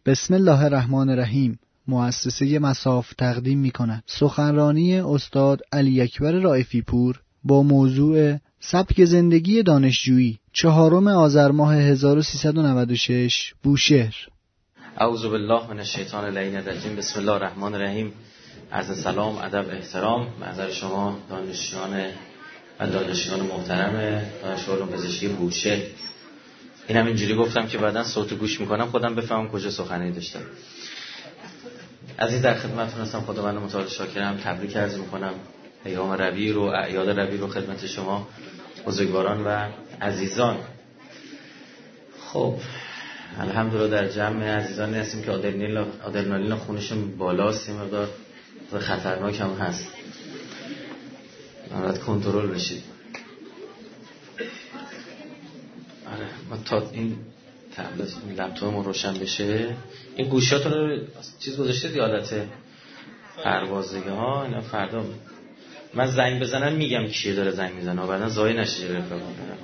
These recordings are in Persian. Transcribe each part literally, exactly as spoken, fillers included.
بسم الله الرحمن الرحیم. مؤسسه مصاف تقدیم می‌کند سخنرانی استاد علی اکبر رائفی پور با موضوع سبک زندگی دانشجویی، چهارم آذر ماه هزار و سیصد و نود و شش، بوشهر. اعوذ بالله من الشیطان اللعین الرجیم. بسم الله الرحمن الرحیم. عرض سلام، ادب، احترام محضر شما دانشجویان و دانشجویان محترم دانشگاه علوم پزشکی بوشهر. اینم اینجوری گفتم که بعداً صوت گوش میکنم خودم بفهمم کجا سخنرانی داشتم. عزیز در خدمتتون هستم، خداوند متعال شاکرم. تبریک عرض میکنم ایام ربیع رو، اعیاد ربیع رو خدمت شما بزرگواران و عزیزان. خب الحمدلله در جمع عزیزانی هستیم که آدرنالین آدرنالین خونشون بالاست، این مقدار خطرناک هم هست، باید کنترل بشید. آره ما تا این تبلت این لپتاپمون روشن بشه، این گوشیاتون رو چیز گذاشته یادته پروازگی ها، اینا فردا من زنگ بزنم میگم کیه داره زنگ میزنه و بعدا ضایع نشه رفقا.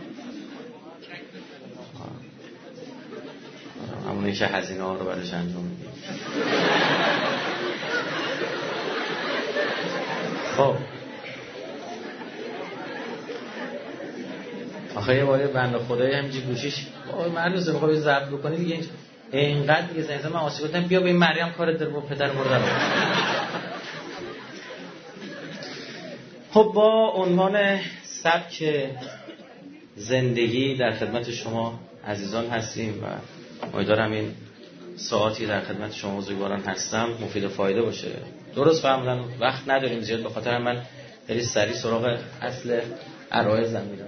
همونی که هزینه ها رو برش انجام میدیم. خب آخه یه باره بنده خدایی همینجی گوشیش مرد رو بخواه ضبط بکنی دیگه اینقدر دیگه زنگ زن من آسی گفتم بیا به این مریم کارت داره با پدر مردم. خب با عنوان سبک زندگی در خدمت شما عزیزان هستیم و امیدوارم این ساعتی در خدمت شما بزرگواران هستم مفید و فایده باشه. درست فهمیدم وقت نداریم زیاد، به خاطر من خیلی سریع سراغ اصل عرایضم میرم.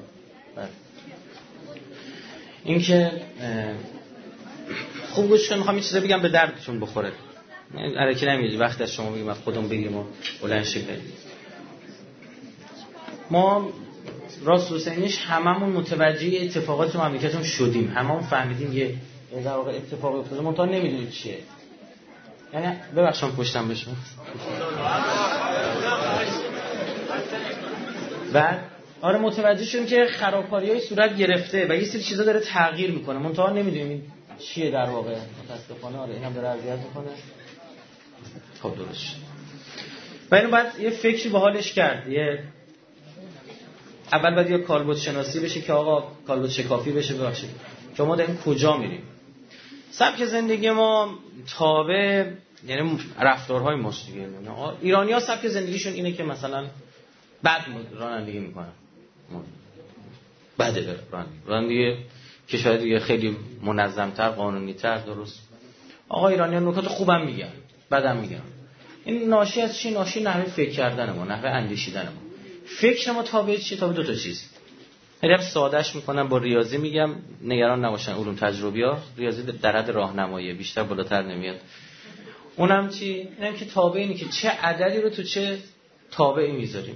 این که خوب گوش کنید، میخوام یه چیزی بگم به دردتون بخوره. الکی نمیگم وقت از شما بگیم از خودمون بگیم و بلند شیم بریم. ما راست حسینیش هممون متوجه اتفاقات تو مملکتمون شدیم، هممون فهمیدیم یه در واقع اتفاقی افتاده، منتها نمیدونیم چیه. یعنی ببخشید پشتم بشم. بعد آره متوجه شدیم که خرابکاری‌های صورت گرفته و یه سری چیزا داره تغییر میکنه، منتها نمیدونیم چیه در واقع. متاسفانه آره اینم داره اذیت میکنه. خب درست. و اینو بعد یه فکری به حالش کرد. یه اول باید یه کالبد شناسی بشه که آقا کالبد شکافی بشه. ببخشید که ما داریم کجا میریم. سبک زندگی ما تابع یعنی رفتارهای ماست دیگه. ایرانی‌ها سبک زندگیشون اینه که مثلا بد رانندگی میکنن، بده رانندگی کشور دیگه خیلی منظم‌تر، قانونی‌تر. درست آقا ایرانی‌ها نکات خوبم میگن، بدم میگن. این ناشی از چی؟ ناشی نحوه فکر کردن ما، نحوه اندیشیدن ما. فکر ما تابع چی؟ تابع دو تا چیز. خیلی سادهش میکنم با ریاضی میگم، نگران نباشن علوم تجربی‌ها. ریاضی در حد راهنمایی، بیشتر بالاتر نمیاد. اونم چی؟ اینم که تابع اینه که چه عددی رو تو چه تابعی میذاریم.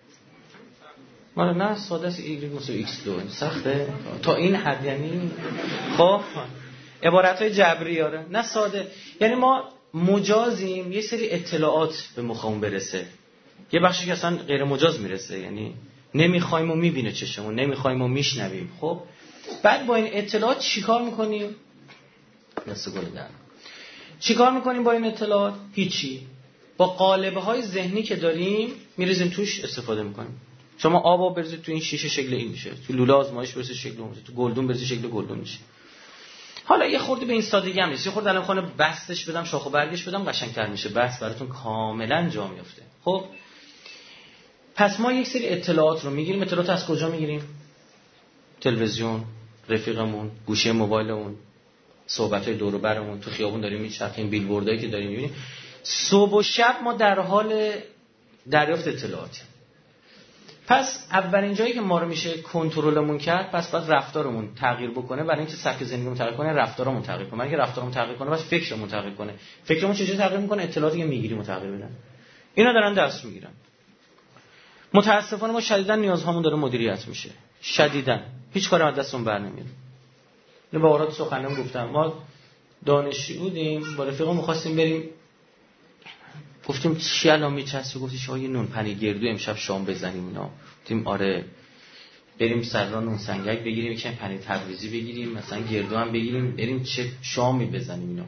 ما نه ساده است ایگرگ مساوی ایکس دو، سخته تا این حد. یعنی خب عبارت‌های جبری آره نه ساده. یعنی ما مجازیم یه سری اطلاعات به مخمون برسه، یه بخشی که اصلا غیر مجاز میرسه، یعنی نمیخوایم و میبینه چشمون، نمیخوایم و میشنویم. خب بعد با این اطلاعات چیکار میکنیم؟ دست گل در چیکار میکنیم با این اطلاعات؟ هیچی. با قالب‌های ذهنی که داریم میریزیم توش، استفاده میکنیم. شما آبو بریزید تو این شیشه شکل این میشه، تو لوله آزمایش بریزید شکل اون میشه، تو گلدون بریزید شکل گلدون میشه. حالا یه خورده به این سادگی هم نیست، یه خورده الان خونه بستش بدم، شاخ و برگش بدم، قشنگتر میشه، بس براتون کاملا جا میفته. خب پس ما یک سری اطلاعات رو میگیریم. اطلاعات از کجا میگیریم؟ تلویزیون، رفیقمون، گوشی موبایلمون، صحبت‌های دور و برمون، تو خیابون داریم میچرخیم، بیلبوردایی که داریم میبینیم. صبح و شب ما در حال دریافت اطلاعاتیم. پس اولین جایی که ما رو میشه کنترلمون کرد، پس باید رفتارمون تغییر بکنه. برای اینکه سبک زندگیمون تغییر کنه، رفتارمون تغییر کنه. اگه رفتارمون تغییر کنه، باید فکرمون تغییر کنه. فکرمون چجوری تغییر میکنه؟ اطلاعاتی که میگیریم تغییر میدن. اینا دارن دست میگیرن. متاسفانه ما شدیداً نیازهامون داره مدیریت میشه. شدیداً هیچ کاری از دستمون برنمیاد. اینو با آراد سخنم گفتم. ما دانشجو بودیم، با رفیقم می‌خواستیم بریم، گفتیم چی الان میچسبه؟ گفتی شما یه نون پنیر گردو امشب شام بزنیم. اینا گفتیم آره، بریم سران نون سنگک بگیریم، یکم پنیر تبریزی بگیریم، مثلا گردو هم بگیریم، بریم چه شامی بزنیم. اینا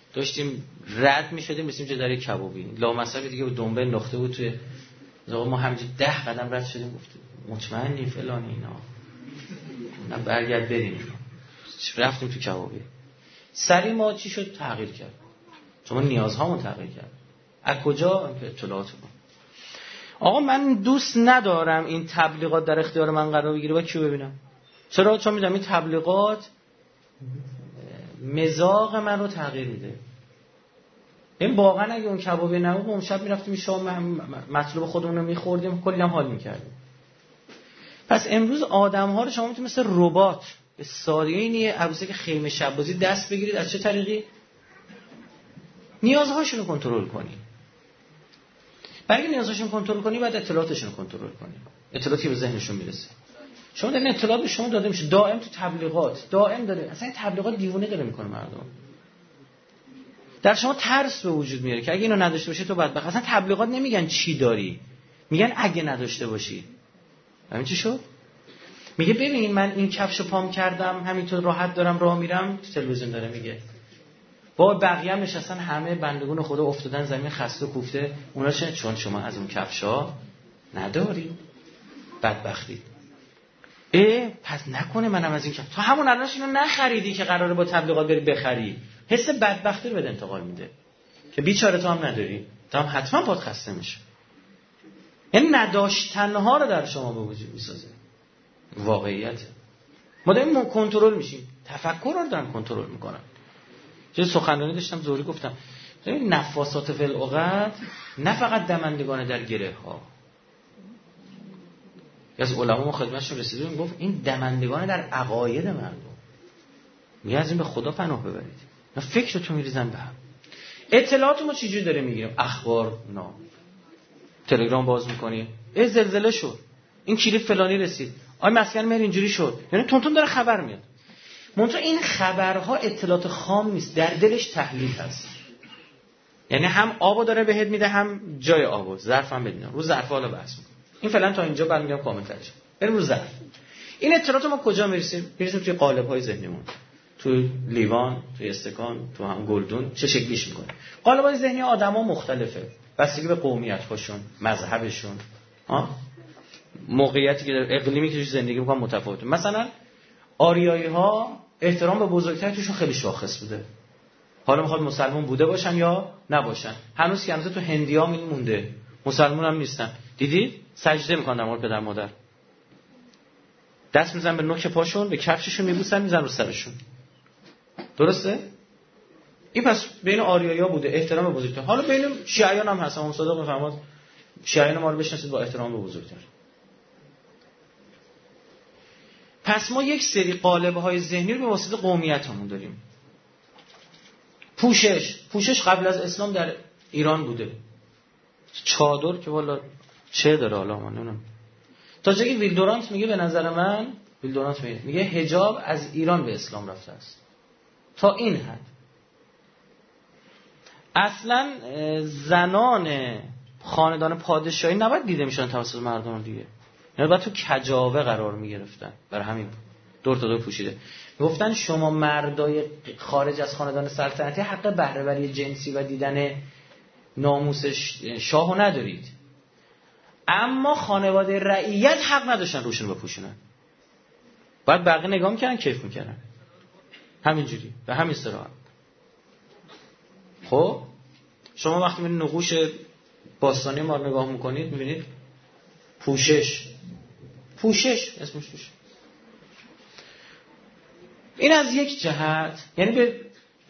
داشتیم رد می‌شدیم رسیدیم چه در کبابی لامصب دیگه با دنبه نقطه بود توی ما همینجوری ده قدم رد شدیم گفتیم مطمئنی فلان اینا نه برگرد بریم رفتیم تو کبابی سری ما چی شد تغییر کرد چون ما نیازهامون تغییر کرد از کجا اطلاعات ما آقا من دوست ندارم این تبلیغات در اختیار من قرار بگیره با کیو ببینم چرا چون میدونم این تبلیغات مزاج من رو تغییر میده این واقعا اگه اون کبابی نبود اون شب میرفتیم شام مطلوب خودمون رو میخوردیم کلی هم حال میکردیم پس امروز آدم ها رو شما میتونید مثل ربات به سادگی اینیه عروسه که خیمه شب بازی دست بگیرید از چه طریقی نیازهاشون رو کنترل کنی برای نیازهاشون کنترل کنی بعد اطلاعاتشون رو کنترل کنی اطلاعاتی به ذهنشون میرسه شما در اطلاعات به شما داده میشه دائم تو تبلیغات دائم داره اصلا این تبلیغات دیوونه داره میکنه مردم در شما ترس به وجود میاره که اگه اینو نداشته باشی تو بدبخت اصلا تبلیغات نمیگن چی داری میگن اگه نداشته باشی همین چی شد میگه ببین من این کفشو پام کردم همینطور راحت دارم راه میرم تلویزیون داره میگه با بقیه هم نشستن همه بندگون خدا افتادن زمین خسته و کوفته اونا چه چون شما از اون کفشا نداری بدبختی اه پس نکنه منم از این کفش تو همون الانش اینو نخریدی که قراره با تبلیغات بری بخری حس بدبختی رو بهت انتقال میده که بیچاره تو هم نداری تو هم حتما پات خسته میشه یعنی نداشتنها رو در شما به وجود میسازه واقعیت ما داریم کنترل میشیم تفکر رو دارم کنترل میکنم چه سخنرانی داشتم زوری گفتم ببین نفاسات فی العقد نه فقط دمندگان در گره ها از علما ما خدمتشون رسیدیم گفت این دمندگان در عقاید مردم میگه از این به خدا پناه ببرید نه فکرتون میریزن به هم اطلاعات ما چجوری داره میگیریم اخبار نه تلگرام باز میکنیم ای زلزله شد این کلیپ فلانی رسید آی مسکن مهر اینجوری شد یعنی تونتون داره خبر میاد منتها این خبرها اطلاعات خام نیست در دلش تحلیل هست یعنی هم آبو داره بهت میده هم جای آبو ظرف هم بدینم رو ظرف حالا بحث میکنم این فعلا تا اینجا برمیگم کامل ترش بریم رو ظرف این اطلاعات ما کجا میرسیم میرسیم توی قالب‌های ذهنیمون تو لیوان تو استکان تو هم گلدون چه شکلیش میکنه قالب‌های ذهنی آدما مختلفه بستگی به قومیت‌هاشون مذهبشون ها موقعیتی که اقلیمی که توش زندگی میکنن متفاوته مثلا آریایی‌ها احترام به بزرگتر توشون خیلی شاخص بوده حالا میخواد مسلمان بوده باشن یا نباشن هنوز که هنوز تو هندیام این مونده مسلمان هم نیستن دیدی سجده میکنن در مورد پدر مادر دست میزنن به نوک پاشون به کفششون میبوسن میزنن رو سرشون درسته این پس بین آریایی‌ها بوده احترام به بزرگتر حالا بین شیعیان هم هست امام صادق میفرماد شیعیان ما رو بشناسید با احترام به بزرگتر پس ما یک سری قالب‌های ذهنی رو به واسطه قومیتمون داریم پوشش پوشش قبل از اسلام در ایران بوده چادر که والا چه داره حالا من نمیدونم تا جایی ویلدورانت میگه به نظر من ویلدورانت میگه میگه حجاب از ایران به اسلام رفته است تا این حد اصلا زنان خاندان پادشاهی نباید دیده میشن توسط مردم دیگه یعنی باید تو کجاوه قرار میگرفتن برای همین دور تا دور پوشیده میگفتن شما مردای خارج از خاندان سلطنتی حق بهره وری جنسی و دیدن ناموس شاهو ندارید اما خانواده رعیت حق نداشتن روشون بپوشونن باید بقیه نگاه میکردن کیف میکردن همینجوری به همین صراحت خب شما وقتی میبینید نقوش باستانی ما رو نگاه میکنید میبینید پوشش پوشش اسمش پوشش این از یک جهت یعنی به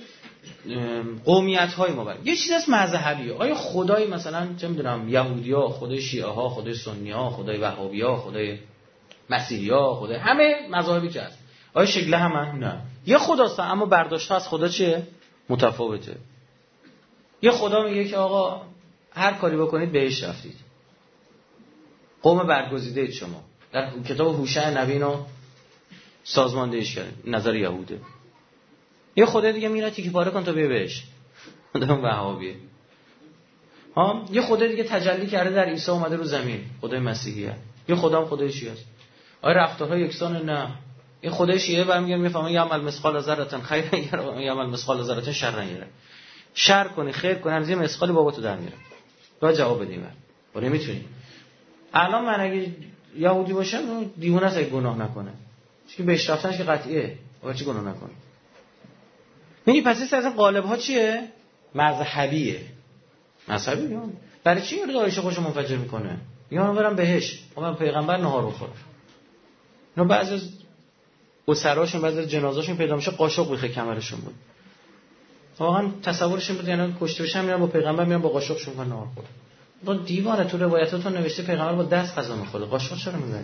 قومیت های ما برد یه چیز از مذهبی آیا خدای مثلا چه میدونم یهودی ها خدای شیعه ها خدای سنی ها خدای وهابی ها خدای مسیحی ها خدای همه مذاهبی که هست آیا شکل همه نه یه خداست اما برداشت از خدا چیه متفاوته یه خدا میگه که آقا هر کاری بکنید بهش رفتید قوم برگزیده اید شما در کتاب هوشع نبی اینو سازماندهیش کرد نظر یهوده یه خدای دیگه میره تیکه پاره کن تا بیا بهش خدای وهابیه ها یه خدای دیگه تجلی کرده در عیسی اومده رو زمین خدای مسیحیه یه خدا هم خدای شیعه است آیا رفتارها یکسان نه این خدای شیعه برمیگره میفهمه یعمل مثقال ذره خیرا یره یعمل مثقال ذره شرا یره شر کنی خیر کنی از یه مسخالی باباتو در میاره. با جواب بدی من. ولی نمیتونی. الان من اگه یهودی باشم دیوونه است اگه گناه نکنه. چون بهش رفتنش که قطعیه. آقا چی گناه نکنه. میگی پس این از قالب ها چیه؟ مذهبیه. مذهبی میگم. برای چی یارو دایش خوشو منفجر میکنه؟ یا من برم بهش. من پیغمبر نهار بخورم. اینا بعضی از اسراشون بعضی از جنازاشون پیدا میشه قاشق بخه کمرشون بود. واقعا تصورشون بود یعنی کشته بشن میرن با پیغمبر میرن با قاشقشون کنه نهار خورن. با دیوانه تو روایتاتون نوشته پیغمبر با دست غذا میخوره. قاشق چرا میبری؟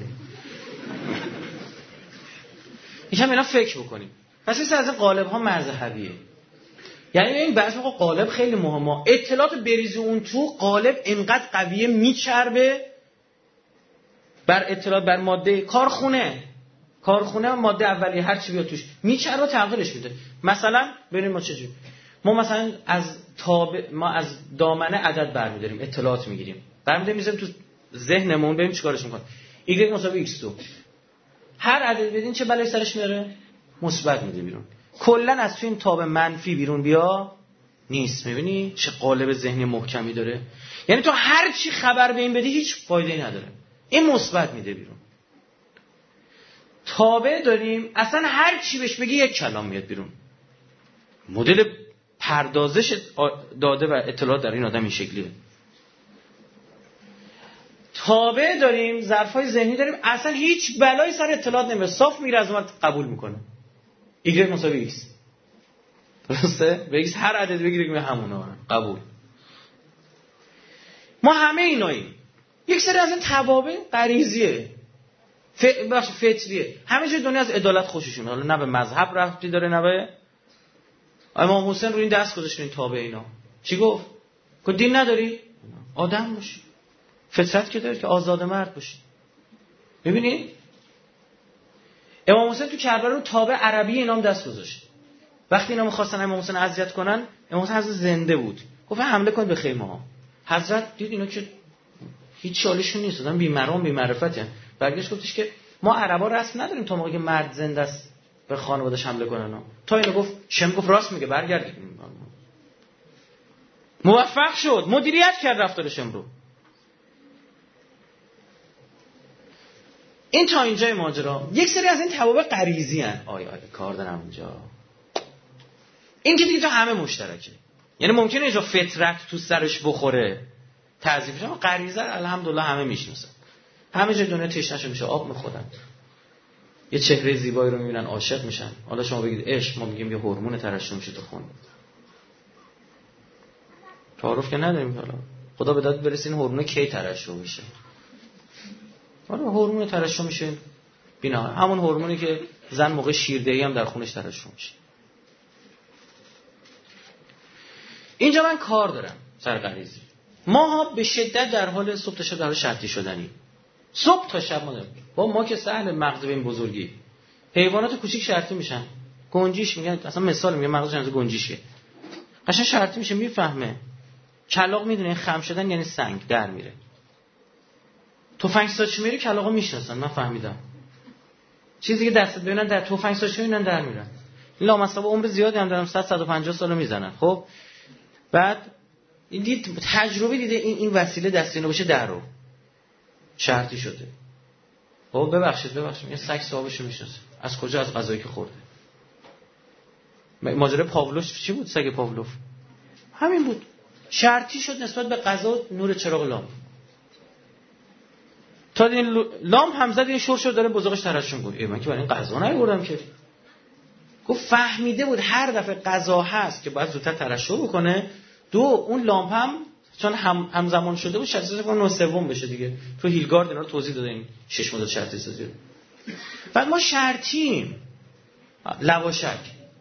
یکم اینا فکر بکنیم. پس این از قالب ها مذهبیه. یعنی این بعضی موقع قالب خیلی مهمه. اطلاعات بریزی اون تو قالب انقدر قویه میچربه بر اطلاعات بر ماده کارخونه. کارخونه ماده اولیه هر چی بیاد توش میچربه تغییرش میده. مثلا ببینیم ما چجوری. ما مثلا از تابع ما از دامنه عدد برمی‌داریم، اطلاعات میگیریم. برمی‌داریم میذاریم تو ذهنمون ببینیم چیکارش می‌کنه. y مساوی ایکس دو. هر عدد بدین چه بلایی سرش میاره؟ مثبت میده بیرون. کلا از تو این تابع منفی بیرون بیا نیست. می‌بینی چه قالب ذهنی محکمی داره؟ یعنی تو هر چی خبر به این بدی هیچ فایده‌ای نداره. این مثبت میده بیرون. تابع داریم اصلا هر چی بهش بگی یک کلام میاد بیرون. مدل پردازش داده و اطلاعات در این آدم این شکلیه. تابع داریم ظرفای ذهنی داریم اصلا هیچ بلایی سر اطلاعات نمیاد صاف میره از اون قبول میکنه. y مساوی x درسته؟ به x هر عدد بگیریم به همونه قبول. ما همه ایناییم. یک سری از این توابع غریزیه. ف... بخش فطریه. همه جای دنیا از عدالت خوششون. حالا نه به مذهب ربطی داره نه به امام حسین رو این دست گذاشت این تابع اینا. چی گفت؟ گفت دین نداری؟ آدم باشی. فطرت که داری که آزاد مرد باشی. ببینید امام حسین تو کربلا رو تابع عربی اینا هم دست گذاشت. وقتی اینا می‌خواستن امام حسین اذیت کنن، امام حسین حضرت زنده بود. گفت حمله کن به خیمه ها. حضرت دید اینا که هیچ چالشون نیست، آدم بی‌مرام بی‌معرفتن. برگشت گفتش که ما عربا رسم نداریم تا موقعی که مرد زنده است به خانواده‌اش حمله کنن ها. تا اینو گفت شم گفت راست میگه برگردید. موفق شد، مدیریت کرد رفتار شم رو. این تا اینجای ماجرا. یک سری از این توابع غریزی ان. آی آی کار دارم اینجا. این که دیگه تو همه مشترکه. یعنی ممکنه اینجا فطرت تو سرش بخوره. تعذیبش اما غریزه الحمدلله همه میشناسن. همه جای دنیا تشنه‌شون میشه آب میخورن. یه چهره زیبایی رو میبینن عاشق میشن. حالا شما بگید عشق، ما میگیم یه هورمون ترشح میشه تو خون. تعارف که نداریم حالا. خدا به داد برسه این هورمون کی ترشح میشه. حالا هورمون ترشح میشه بینا همون هورمونی که زن موقع شیردهی هم در خونش ترشح میشه. اینجا من کار دارم سر غریزی. ما به شدت در حال صبح تا شب در حال شرطی شدنی. صبح تا شب ما داریم. با ما که سهل مغز به این بزرگی. حیوانات کوچیک شرطی میشن. گنجیش میگن اصلا مثال میگم مغزش از گنجیشه. قشنگ شرطی میشه میفهمه. کلاغ میدونه خم شدن یعنی سنگ در میره. تفنگ ساچ میری کلاغا میشناسن من فهمیدم. چیزی که دستت ببینن در تفنگ ساچ میبینن در میرن. لامصب عمر زیادی هم دارم صد صد و پنجاه سالو میزنن. خب بعد این دید تجربه دیده این این وسیله دست اینو باشه در رو شرطی شده. خب ببخشید ببخشید یه سگ صاحبشو میشناسه. از کجا؟ از غذایی که خورده. ماجرا پاولوف چی بود؟ سگ پاولوف همین بود. شرطی شد نسبت به غذا نور چراغ لامپ. تا این لامپ هم زد این شور شد داره بزرگش ترشح گفت ای من که برای این غذا نیوردم که. گفت فهمیده بود هر دفعه غذا هست که باید زودتر ترشح بکنه. دو اون لامپ هم چون هم همزمان شده بود شرطی کنه نه سوم بشه دیگه. تو هیلگارد اینا رو توضیح داده این شش مدل شرطی سازی. بعد ما شرطیم لواشک.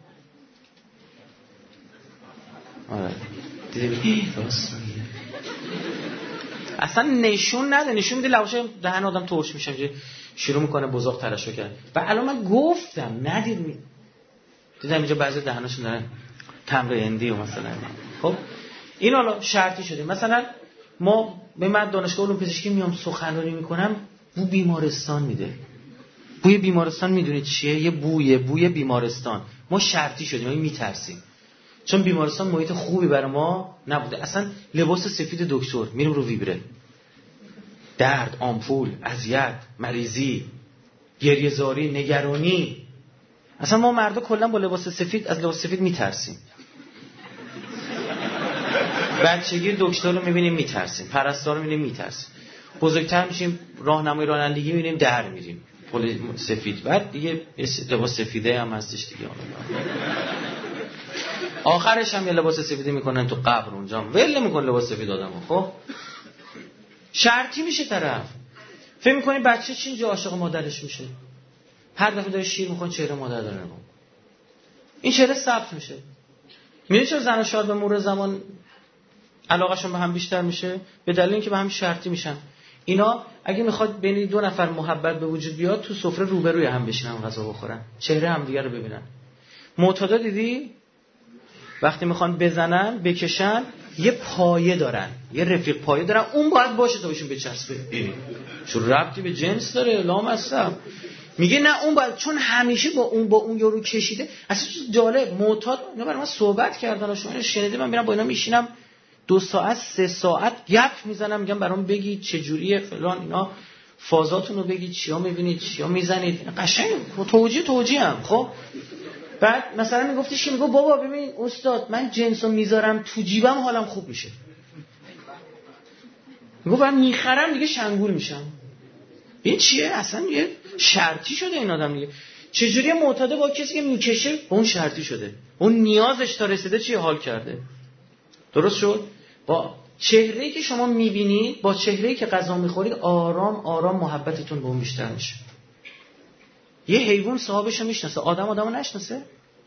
آره دیدی راست میگه. اصلا نشون نده نشون میده لواشک دهن آدم ترش میشه شروع میکنه بزاق ترشح کرد. و الان من گفتم ندید می... دیدم اینجا بعضی دهناشون دارن تمر هندی و مثلا. خب این حالا شرطی شده. مثلا ما به من دانشگاه علوم پزشکی میام سخنرانی میکنم بو بیمارستان میده. بوی بیمارستان میدونید چیه؟ یه بویه بوی بیمارستان. ما شرطی شدیم ما میترسیم. چون بیمارستان محیط خوبی برای ما نبوده. اصلا لباس سفید دکتر، میریم رو ویبره، درد، آمپول، اذیت، مریضی، گریه‌زاری، نگرانی. اصلا ما مردا کلا با لباس سفید از لباس سفید میترسیم. بچگی دکتر رو میبینیم میترسیم، پرستار رو میبینیم میترسیم، بزرگتر میشیم راهنمای رانندگی میبینیم در میریم پل سفید، بعد دیگه لباس سفیده هم هستش دیگه. آخرش هم یه لباس سفیده میکنن تو قبر اونجا، ول میکنن لباس سفید آدمو. خب شرطی میشه طرف. فکر میکنی بچه چی اینجا عاشق مادرش میشه؟ هر دفعه داره شیر میخواد چهره مادر داره نگاه، این چهره ثبت میشه. میدونی چرا زن و شوهر به مرور زمان علاقهشون به هم بیشتر میشه؟ به دلیل اینکه به هم شرطی میشن. اینا اگه میخواد بین دو نفر محبت به وجود بیاد، تو سفره روبروی هم بشینن غذا بخورن، چهره هم دیگه رو ببینن. معتادا دیدی وقتی میخوان بزنن بکشن یه پایه دارن، یه رفیق پایه دارن، اون باید باشه تا بهشون بچسبه. چون ربطی به جنس داره؟ لامصب. میگه نه اون باید، چون همیشه با اون با اون یارو کشیده. اصلا جالب، معتاد اینا برای من صحبت کردن، شما شنیدید؟ من میرم با اینا میشینم دو ساعت سه ساعت گپ میزنم، میگم برام بگید چه جوریه فلان، اینا فازاتون رو بگید، چیا میبینید چیا میزنید، قشنگ توجیه توجیه هم. خب بعد مثلا میگفتش که میگه بابا ببین استاد من جنسو میذارم تو جیبم حالم خوب میشه. میگه من میخرم دیگه شنگول میشم. این چیه؟ اصلا یه شرطی شده این آدم دیگه. چجوری معتاده با کسی که میکشه اون شرطی شده، اون نیازش تا رسیده چیه حال کرده. درست شد؟ با چهره‌ای که شما میبینید، با چهره‌ای که غذا میخورید، آرام آرام محبتتون به اون بیشتر میشه. یه حیوان صاحبشو میشناسه، آدم آدمو نشناسه.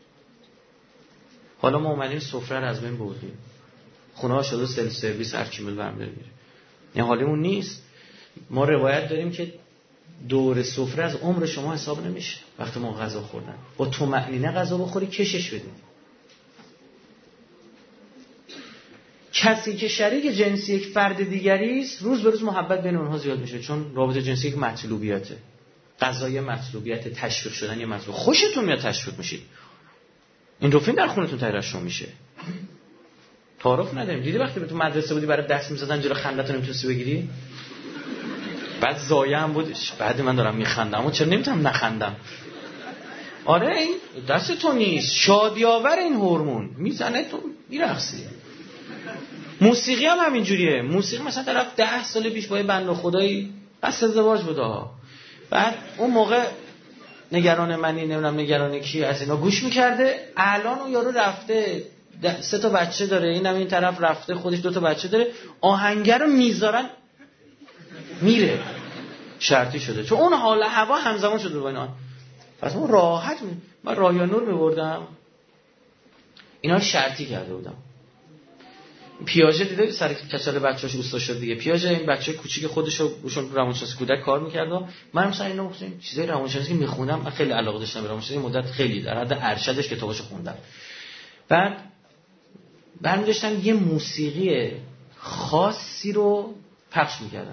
حالا ما اومدیم سفره رو از بین بردیم، خونه ها شده سلف سرویس، هر کی میل برم داره میره. یعنی حالیمون نیست. ما روایت داریم که دور سفره از عمر شما حساب نمیشه. وقتی ما غذا خوردن با طمأنینه غذا بخوری، کشش بدید. کسی که شریک جنسی یک فرد دیگری است، روز به روز محبت بین اونها زیاد میشه، چون رابطه جنسی یک مطلوبیته. غذای مطلوبیت، تشویق شدن یه مطلوب. خوشتون میاد تشویق میشید. اندورفین در خونتون ترشح میشه. تعارف نداریم. دیدی وقتی تو مدرسه بودی برای دست می‌زدن جلو خندت نمیتونستی بگیری؟ بعد زایه هم بودش. بعد من دارم میخندم، اما چرا نمیتونم نخندم؟ آره این دست تو نیست. شادی‌آور این هورمون میزنه تو میرقصی. موسیقی هم همین جوریه. موسیقی مثلا طرف ده سال پیش با یه بنده خدایی بس ازدواج بوده ها. بعد اون موقع نگران منی، نمیدونم نگران کی، از اینا گوش میکرده. الان اون یارو رفته سه تا بچه داره، اینم این طرف رفته خودش دو تا بچه داره، آهنگر رو میذارن میره. شرطی شده، چون اون حال هوا همزمان شده با اینا. پس اون راحت می... من رایانور میبردم، اینا شرطی کرده بودم. پیاژه دیده سر کچل بچه‌اش اوستا شد دیگه. پیاژه این بچه کوچیک خودشو روشون روانشناسی کودک کار می‌کرد و منم مثلا اینو گفتم چیزای روانشناسی که می‌خوندم، من خیلی علاقه داشتم به روانشناسی، مدت خیلی در حد ارشدش کتاباشو خوندم. بعد برمی داشتم یه موسیقی خاصی رو پخش می‌کردم.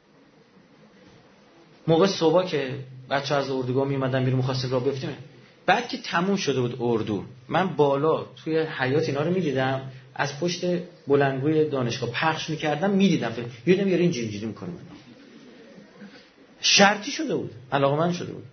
موقع صبح که بچه‌ها از اردوگاه میومدن بیرون می‌خواستیم راه بیفتیم، بعد که تموم شده بود اردو، من بالا توی حیاط اینا رو می‌دیدم، از پشت بلندگوی دانشگاه پخش می‌کردم، می‌دیدم یادم یارو اینجوری اینجوری می‌کنه. شرطی شده بود، علاقه‌مند شده بود.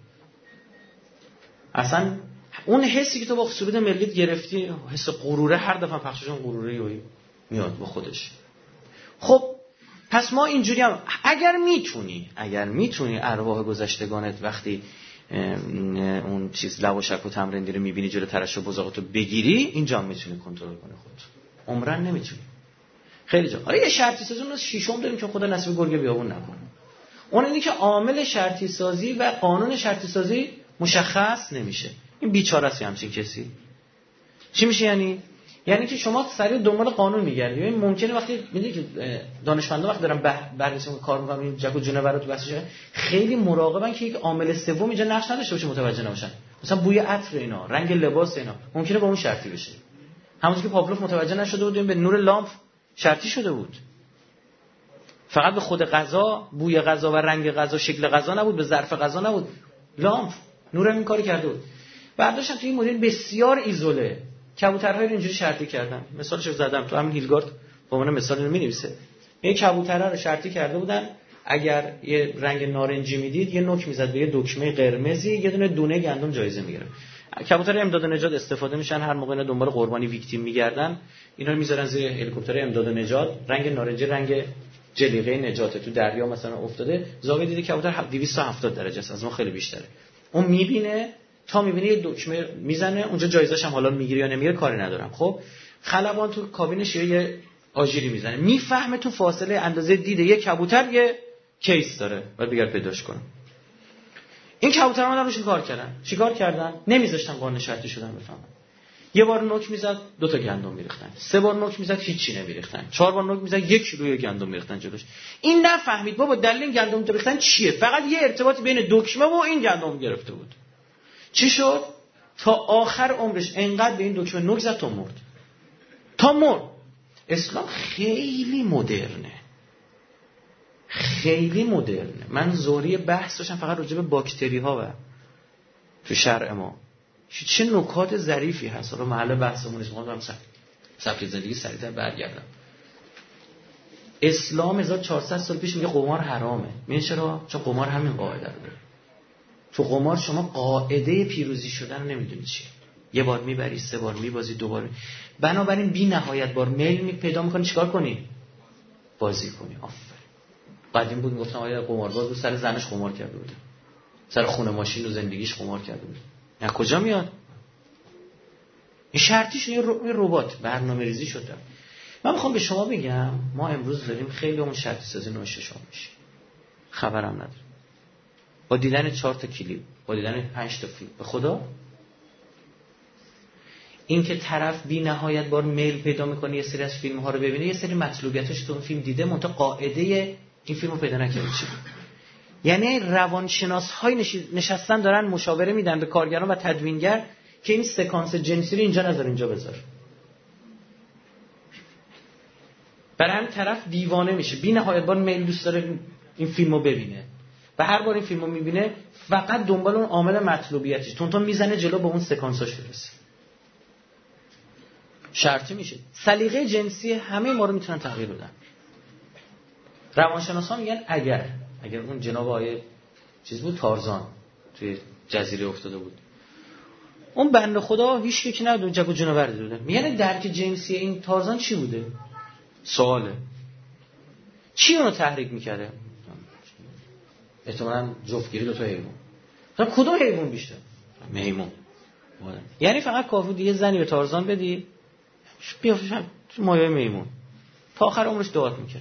اصلا اون حسی که تو با سرود ملیت گرفتی، حس غروره، هر دفعه پخششون غروره میاد با خودش. خب پس ما اینجوری هم اگر میتونی اگر میتونی ارواح گذشتگانت وقتی اون چیز لواشک و تمرین رو میبینی جلو ترشح بزاقتو بگیری، اینجا میتونی کنترل کنی خودت. عمرن نمیتونی. خیلی جا. آره یه شرطی سازی اون شیشم داریم که خدا نصیب گرگ بیابون نکنه. اون اینی که عامل شرطی سازی و قانون شرطی سازی مشخص نمیشه. این بیچاره است همچین کسی. چی میشه یعنی؟ یعنی که شما سریع دنبال قانون میگردی. ببین ممکنه وقتی میگی که دانشمندا وقتی دارن بررسی کار میکنن این جک و جونورا تو بحثش خیلی مراقبن که یک عامل سوم اینجا نقش نداشته باشه، متوجه نباشن. مثلا بوی عطر اینا، رنگ لباس اینا ممکنه با اون شرطی بشه. همونطور که پاولوف متوجه نشده بود به نور لامپ شرطی شده بود. فقط به خود غذا، بوی غذا و رنگ غذا، شکل غذا نبود، به ظرف غذا نبود. لامپ نورم این کارو کرده بود. برداشتن توی این مدل بسیار ایزوله. کبوترها رو اینجوری شرطی کردن. مثالش رو زدم تو همین هیلگارد به عنوان مثال اینو می‌نویسه. این کبوترها رو شرطی کرده بودن اگر یه رنگ نارنجی میدید یه نوک میزد به یه دکمه قرمزی، یه دونه دونه گندم جایزه میگیره. کبوتر امداد و نجات استفاده میشن، هر موقع اینا دنبال قربانی ویکتیم میگردن اینا رو میذارن زیر هلیکوپتر امداد و نجات. رنگ نارنجی رنگ جلیقه نجات، تو دریا مثلا افتاده، زاویه دید کبوتر دویست و هفتاد درجه است، از ما خیلی بیشتره. اون میبینه تا میبینه یه دکمه میزنه اونجا، جایزه‌ش هم حالا میگیره یا نمیگیره کاری ندارم. خب خلبان تو کابینش یه آژیری میزنه، میفهمه تو فاصله اندازه دید یه کبوتر یه کیس داره بعد بگرد پیداش کنه. این کبوترها اومدن روش کار کردن. چیکار کردن؟ نمیذاشتن قانون شرطی شدن بفهمن. یه بار نوک میزد دو تا گندم میریختن، سه بار نوک میزد هیچی نمیریختن، چهار بار نوک میزد یک کیلو گندم میریختن جلوش. این نفهمید بابا دلیل این گندم ریختن چیه، فقط یه ارتباطی بین دکمه و این گندم گرفته بود. چی شد؟ تا آخر عمرش انقدر به این دکمه نوک زد تا مرد. تا مرد. اسلام خیلی مدرنه، خیلی مدرنه. من زوری بحث داشتم فقط راجع به باکتری ها و تو شرع ما چه نکات ظریفی هست. حالا محل بحثمون نیست، می‌خوام برم سبک زندگی سریعتر برگردم. اسلام هزار و چهارصد سال پیش میگه قمار حرامه. می‌دونی چرا؟ چون قمار همین قاعده رو داره. تو قمار شما قاعده پیروزی شدن رو نمیدونی چیه. یه بار میبری، سه بار میبازی، دو بار. بنابراین بی نهایت بار میل می پیدا می‌کنی چیکار کنی؟ بازی کنی. آفرین. قدیم بود میگفتن آیا قمارباز بود سر زنش قمار کرده بود، سر خونه ماشین و زندگیش قمار کرده بود. از کجا میاد؟ این شرطیش یه ربات برنامه‌ریزی شده. من میخوام به شما بگم ما امروز داریم خیلی اون شرطی سازی نوششون میشه، خبرم نداره. با دیدن چهار تا کلیپ، با دیدن پنج تا فیلم، به خدا این که طرف بی نهایت بار میل پیدا میکنه یه سری از فیلم ها رو ببینه، یه سری مطلوبیتش تو اون فیلم دیده، منتها قاعده این فیلمو پیدا نکرده چی. یعنی روانشناس های نشستن دارن مشاوره میدن به کارگران و تدوینگر که این سکانس جنسی رو اینجا نذار اینجا بذار. برای همین طرف دیوانه میشه، بی نهایت بار میل دوست داره این فیلمو ببینه و هر بار این فیلمو میبینه فقط دنبال اون عامل مطلوبیتش تون تون میزنه جلو به اون سکانساش برسه. شرطی میشه. سلیقه جنسی همه ما رو میتونن تغییر بدن. روانشناسا میگن اگر اگر اون جناب آیه چیز بود تارزان توی جزیره افتاده بود، اون بنده خدا هیچ یکی نبود جگ و جونور دیده. میگن درک جنسی این تارزان چی بوده؟ سواله. چی اونو تحریک میکرده؟ احتمالاً جفتگیری دو تا حیوان. مثلا کدوم حیوان بیشتر؟ میمون. یعنی فقط کافی دیگه زنی به تارزان بدی بیافشن مایه میمون تا آخر عمرش دعات میکرد.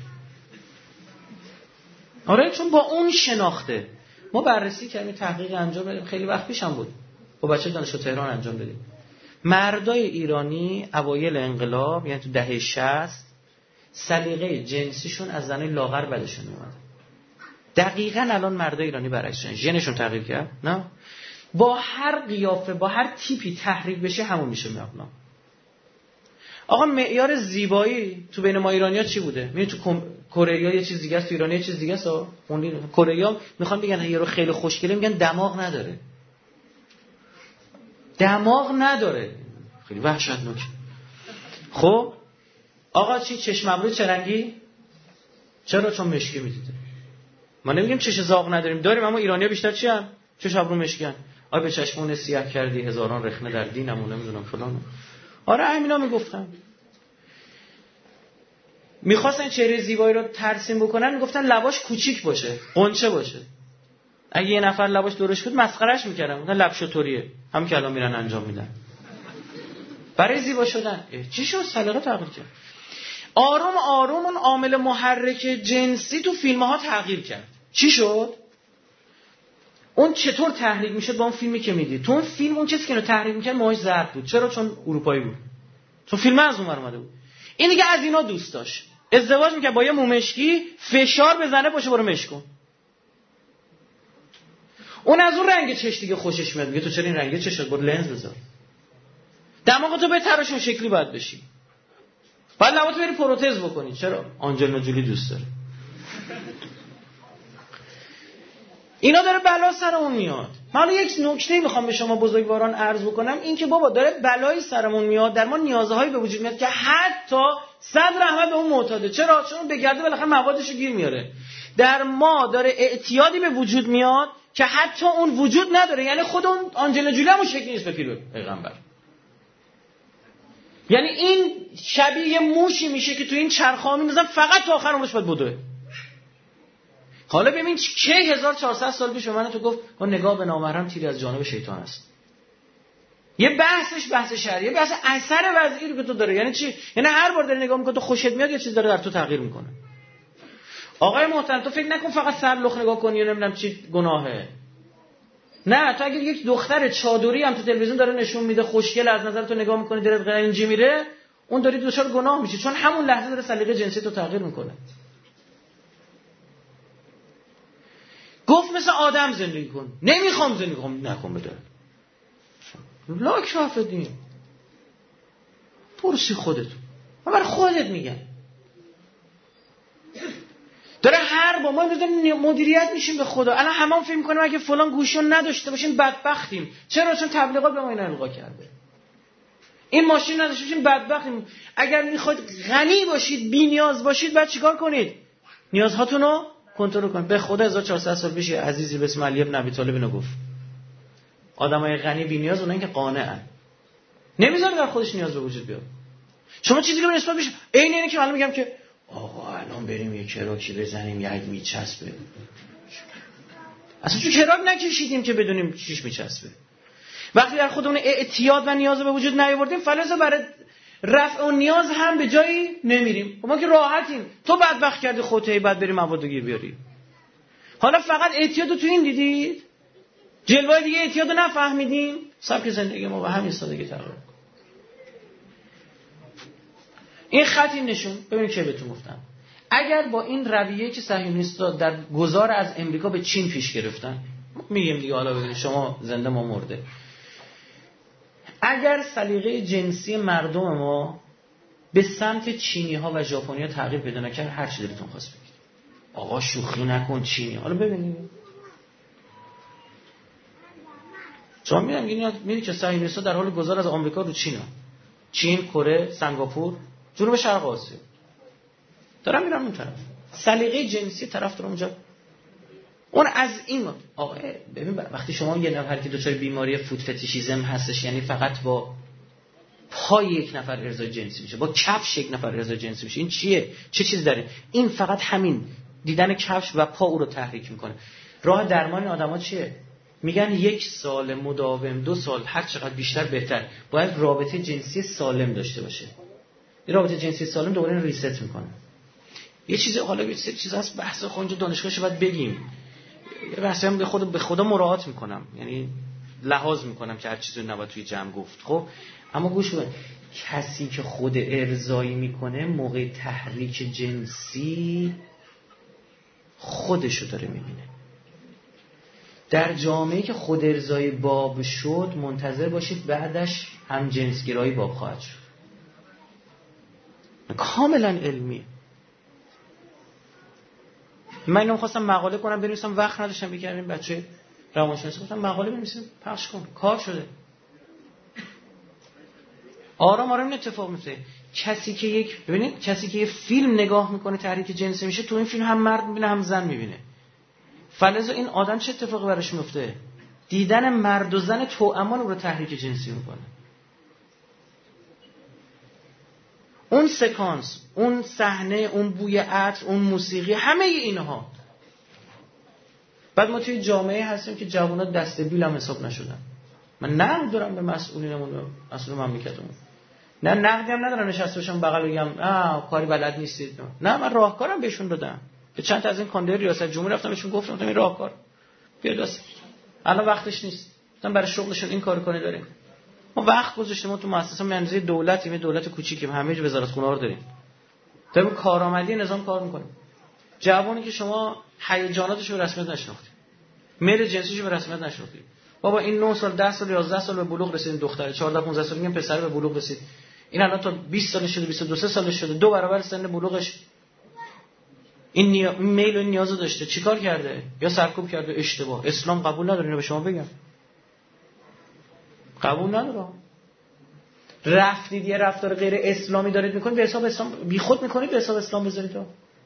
آره چون با اون شناخته. ما بررسی کردیم، تحقیق انجام دادیم، خیلی وقت پیش هم بود با بچه دانشگاه تهران انجام دادیم. مردای ایرانی اوایل انقلاب یعنی تو دهه شصت سلیقه جنسیشون از زنای لاغر بدشون میومد. دقیقاً الان مردای ایرانی برعکسن، ژنشون تغییر کرد. نه با هر قیافه با هر تیپی تحریک بشه همون میشه مقام. آقا معیار زیبایی تو بین ما ایرانی‌ها چی بوده؟ می‌بینی تو کره یه چیز دیگه است، تو ایرانی یه چیز دیگه است. اون کره‌ها میخوان بگن یه رو خیلی خوشگله، میگن دماغ نداره. دماغ نداره. خیلی وحشتناک. خب آقا چی چشم ابرو چه رنگی؟ چرا؟ چون مشکی میدیده. ما نمیگیم چش زاغ نداریم، داریم، اما ایرانی‌ها بیشتر چی ان؟ چش ابرو مشکن. آیا به چشمون سیاه کردی هزاران رخنه در دینمون نمیدونم فلان. آره همینا میگفتن. میخواستن چهره زیبایی رو ترسیم بکنن، میگفتن لباش کوچیک باشه، قنچه باشه. اگه یه نفر لباش درشت بود مسخرهش میکردن، گفتن لب شطوریه، هم که الان میرن انجام میدن برای زیبا شدن. چی شد؟ سلیقه تغییر کرد. آروم آروم اون عامل محرک جنسی تو فیلم‌ها تغییر کرد. چی شد؟ اون چطور تحریک میشد با اون فیلمی که میدید؟ تو اون فیلم اون کسی که اینو تحریک میکرد موهاش زرد بود. چرا؟ چون اروپایی بود، چون فیلم از اون اومده بود. این دیگه از اینا دوست داشت، ازدواج میکرد با یه مومشکی، فشار بزنه باشه برو مشکن. اون از اون رنگ چش دیگه خوشش میاد، میگه تو چرا این رنگ چشات، برو لنز بذار. دماغ تو بهترش اون شکلی باید بشی، بعد لباتو بری پروتز بکنی. چرا؟ آنجلینا جولی دوست داره. اینا داره بلا سر اون میاد. من حالا یک نکته میخوام به شما بزرگواران عرض بکنم، این که بابا داره بلایی سرمون میاد، در ما نیازهایی به وجود میاد که حتی صد رحمت به اون معتاده. چرا؟ چون بگرده بالاخره موادش رو گیر میاره. در ما داره اعتیادی به وجود میاد که حتی اون وجود نداره. یعنی خود اون آنجلینا جولی هم اون شکلی نیست به پیر پیغمبر. یعنی این شبیه موشی میشه که تو این چرخا میندازن، فقط تا آخر عمرش باید بدوه. حالا ببین که هزار و چهارصد سال پیش من تو گفت اون نگاه به نامحرم تیری از جانب شیطان است. یه بحثش بحث شرعیه، بحث اثر وضعی رو که تو داره. یعنی چی؟ یعنی هر بار داری نگاه میکنی تو خوشت میاد یه چیز داره در تو تغییر میکنه. آقای محترم تو فکر نکن فقط سر لخ نگاه کنی و نمیدونم چی گناهه. نه، تو اگه یک دختر چادری هم تو تلویزیون داره نشون میده خوشگل از نظر تو نگاه میکنی دلت قنجی میره، اون داری دچار گناه میشه، چون همون لحظه داره سلیقه جنسی تو تغییر میکنه. گفت مثل آدم زندگی کن. نمیخوام زندگی کنم. نکن بده. لاک رافدین. پرسی خودت. من برای خودت میگم. داره هر با ما امروز مدیریت میشیم به خدا. الان همون فکر میکنیم اگه فلان گوشون نداشته باشیم بدبختیم. چرا؟ چون تبلیغات به ما اینا القا کرده. این ماشین نداشته باشیم بدبختیم. اگر میخواید غنی باشید، بی نیاز باشید، بعد چیکار کنید؟ نیازهاتون رو کنترل کنید. به خدا هزار و چهارصد سال پیش عزیزی به اسم علی بن ابی طالب اینو گفت. آدمای غنی بی نیاز اونایی که قانعن. نمیذاره در خودش نیاز به وجود بیاد. شما چیزی که به نسبت بشه عین اینه که الان میگم که آقا الان بریم یه کراکی بزنیم یک میچسبه. اصلا تو کراک نکشیدیم که بدونیم چیش میچسبه. وقتی در خودمون اعتیاد و نیاز به وجود نیاوردیم، فلزا برای رفع اون نیاز هم به جایی نمیریم. ما که راحتیم. تو بدبخت کردی خودت، بعد بریم مواد گیر بیاری. حالا فقط اعتیادو تو این دیدید؟ جلوه دیگه اعتیادو نفهمیدیم؟ سبک زندگی ما به همین سادگی تغییر کنه. این خطی نشون ببینید چه بهتون گفتم. اگر با این رویه که صهیونیست‌ها در گذار از امریکا به چین پیش گرفتن، میگیم دیگه حالا ببینید شما زنده ما مرده. اگر سلیقه جنسی مردم ما به سمت چینی‌ها و ژاپنی‌ها تغییر پیدا نکنه، هر چی دلتون خواست بگید. آقا شوخی نکن چینی. حالا ببینید. شما میگن میگید که صهیونیست‌ها در حال گذار از آمریکا رو چینه. چین، کره، سنگاپور، جنوب شرق آسیا. دارم میرم اون طرف. سلیقه جنسی طرف داره اونجا. اون از این آقا ببین وقتی شما یه نفر که دچار بیماری فوت فتیشیسم هستش، یعنی فقط با پای یک نفر ارضای جنسی میشه، با کفش یک نفر ارضای جنسی میشه، این چیه؟ چه چیز داره؟ این فقط همین دیدن کفش و پا او رو تحریک میکنه. راه درمان آدما چیه؟ میگن یک سال مداوم، دو سال، هر چقدر بیشتر بهتر. باید رابطه جنسی سالم داشته باشه. این رابطه جنسی سالم دوباره ریست میکنه. یه چیز حالا یه چیز هست بحث خونج دانشگاهش باید بگیم. یه بحثی هم به خود به خدا مراعات میکنم، یعنی لحاظ میکنم که هر چیزی رو نباید توی جمع گفت. خب اما گوش کن، کسی که خود ارضایی میکنه موقع تحریک جنسی خودشو داره میبینه. در جامعه‌ای که خود ارضایی باب شد منتظر باشید بعدش هم جنسگرایی باب خواهد شد. کاملا علمیه. من اینو خواستم مقاله کنم بنویسم، وقت نداشتم. بگم بچه روانشناسی گفتم مقاله بنویسیم پخش کن، کار شده. آرام آرام این اتفاق میفته. کسی که یک ببینید کسی که یه فیلم نگاه میکنه تحریک جنسی میشه، تو این فیلم هم مرد میبینه هم زن میبینه. فلزا این آدم چه اتفاقی براش میفته؟ دیدن مرد و زن توامان رو تحریک جنسی میکنه. اون سکانس، اون صحنه، اون بوی عطر، اون موسیقی، همه اینها. بعد ما توی جامعه هستیم که جوانات دست بیل هم حساب نشدن. من نقد دارم به مسئولینمون، مسئول مملکتمون. نه نقدی هم ندارم نشسته باشم بغل بگم آ کاری بلد نیستید. نه من راهکارم بهشون دادم. به چند تا از این کاندید ریاست جمهوری رفتم بهشون گفتم این راهکار. بیا دست. الان وقتش نیست. گفتم برای شغلشون این کارو کنه داریم. ما وقت گذاشتیم، ما تو مؤسسه منظوری دولتیم، دولت کوچیکیم، همه جا وزارت خونه ها رو داریم. داریم کارآمدی نظام کار میکنیم. جوانی که شما هیجاناتش رو رسمیت نشناختید، میل جنسیش رو رسمیت نشناختید. بابا این نه سال، ده سال، یازده سال به بلوغ رسید، دختر چهارده پانزده سال میگن پسر به بلوغ رسید. این الان تا بیست سالش شده، بیست و دو سالش شده، دو برابر سن بلوغش این نیا... میل و نیازو داشته. چیکار کرده؟ یا سرکوب کرده اشتباه. اسلام قبول نداره اینو به شما بگم. قبول نداره. رفتید یه رفتار غیر اسلامی دارید میکنید، به حساب اسلام بی خود میکنید، به حساب اسلام بذارید.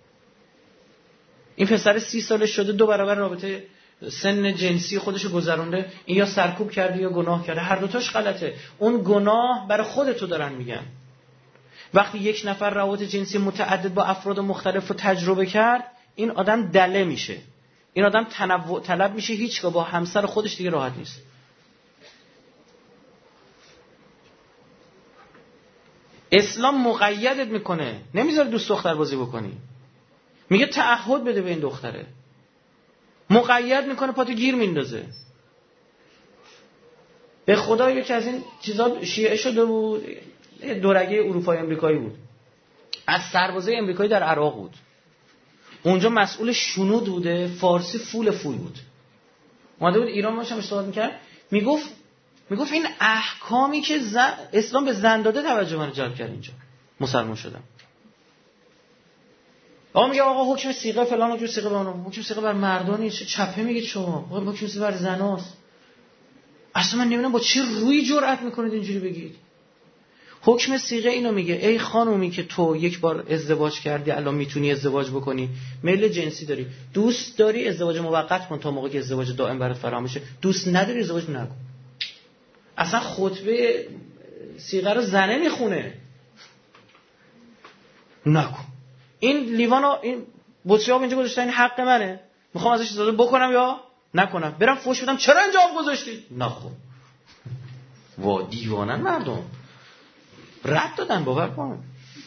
این پسر سی سالش شده دو برابر رابطه سن جنسی خودشو گذرونده، این یا سرکوب کرده یا گناه کرده، هر دوتاش غلطه. اون گناه برای خودتو دارن میگن. وقتی یک نفر روابط جنسی متعدد با افراد مختلف رو تجربه کرد، این آدم دله میشه، این آدم تنوع طلب میشه، هیچگاه با همسر خودش دیگه راحت نیست. اسلام مقیدت میکنه، نمیذاره دوست دختر بازی بکنی، میگه تعهد بده به این دختره، مقید میکنه، پاتو گیر میندازه. به خدا یکی از این چیزا شیعه شده بود، دورگه اروپای امریکایی بود، از سربازای امریکایی در عراق بود، اونجا مسئول شنود بوده، فارسی فول فول بود، اومده بود ایران باشم اشتغال میکرد، میگفت میگفت این احکامی که زن... اسلام به زن داده توجه من جلب کرد، اینجا مسلمان شدم. آقا میگه آقا حکم صیغه فلان، حکم صیغه بانو، حکم صیغه بر مردان نیست، چپه میگید شما، آقا حکم صیغه بر زناست. اصلا من نمیدونم با چه روی جرأت میکنید اینجوری بگید. حکم صیغه اینو میگه ای خانومی که تو یک بار ازدواج کردی، الان میتونی ازدواج بکنی، میل جنسی داری، دوست داری ازدواج موقت کن تا موقعی که ازدواج دائم برات فراهم بشه، دوست نداری ازدواج نکن. اصلا خطبه صیغه رو زنه میخونه، نکن. این لیوانو این بطری اینجا گذاشتن، این حق منه، میخوام ازش استفاده بکنم یا نکنم، برم فوش بدم چرا اینجا آب گذاشتی؟ نخو. وا دیوانن مردم، رد دادن، باور کن.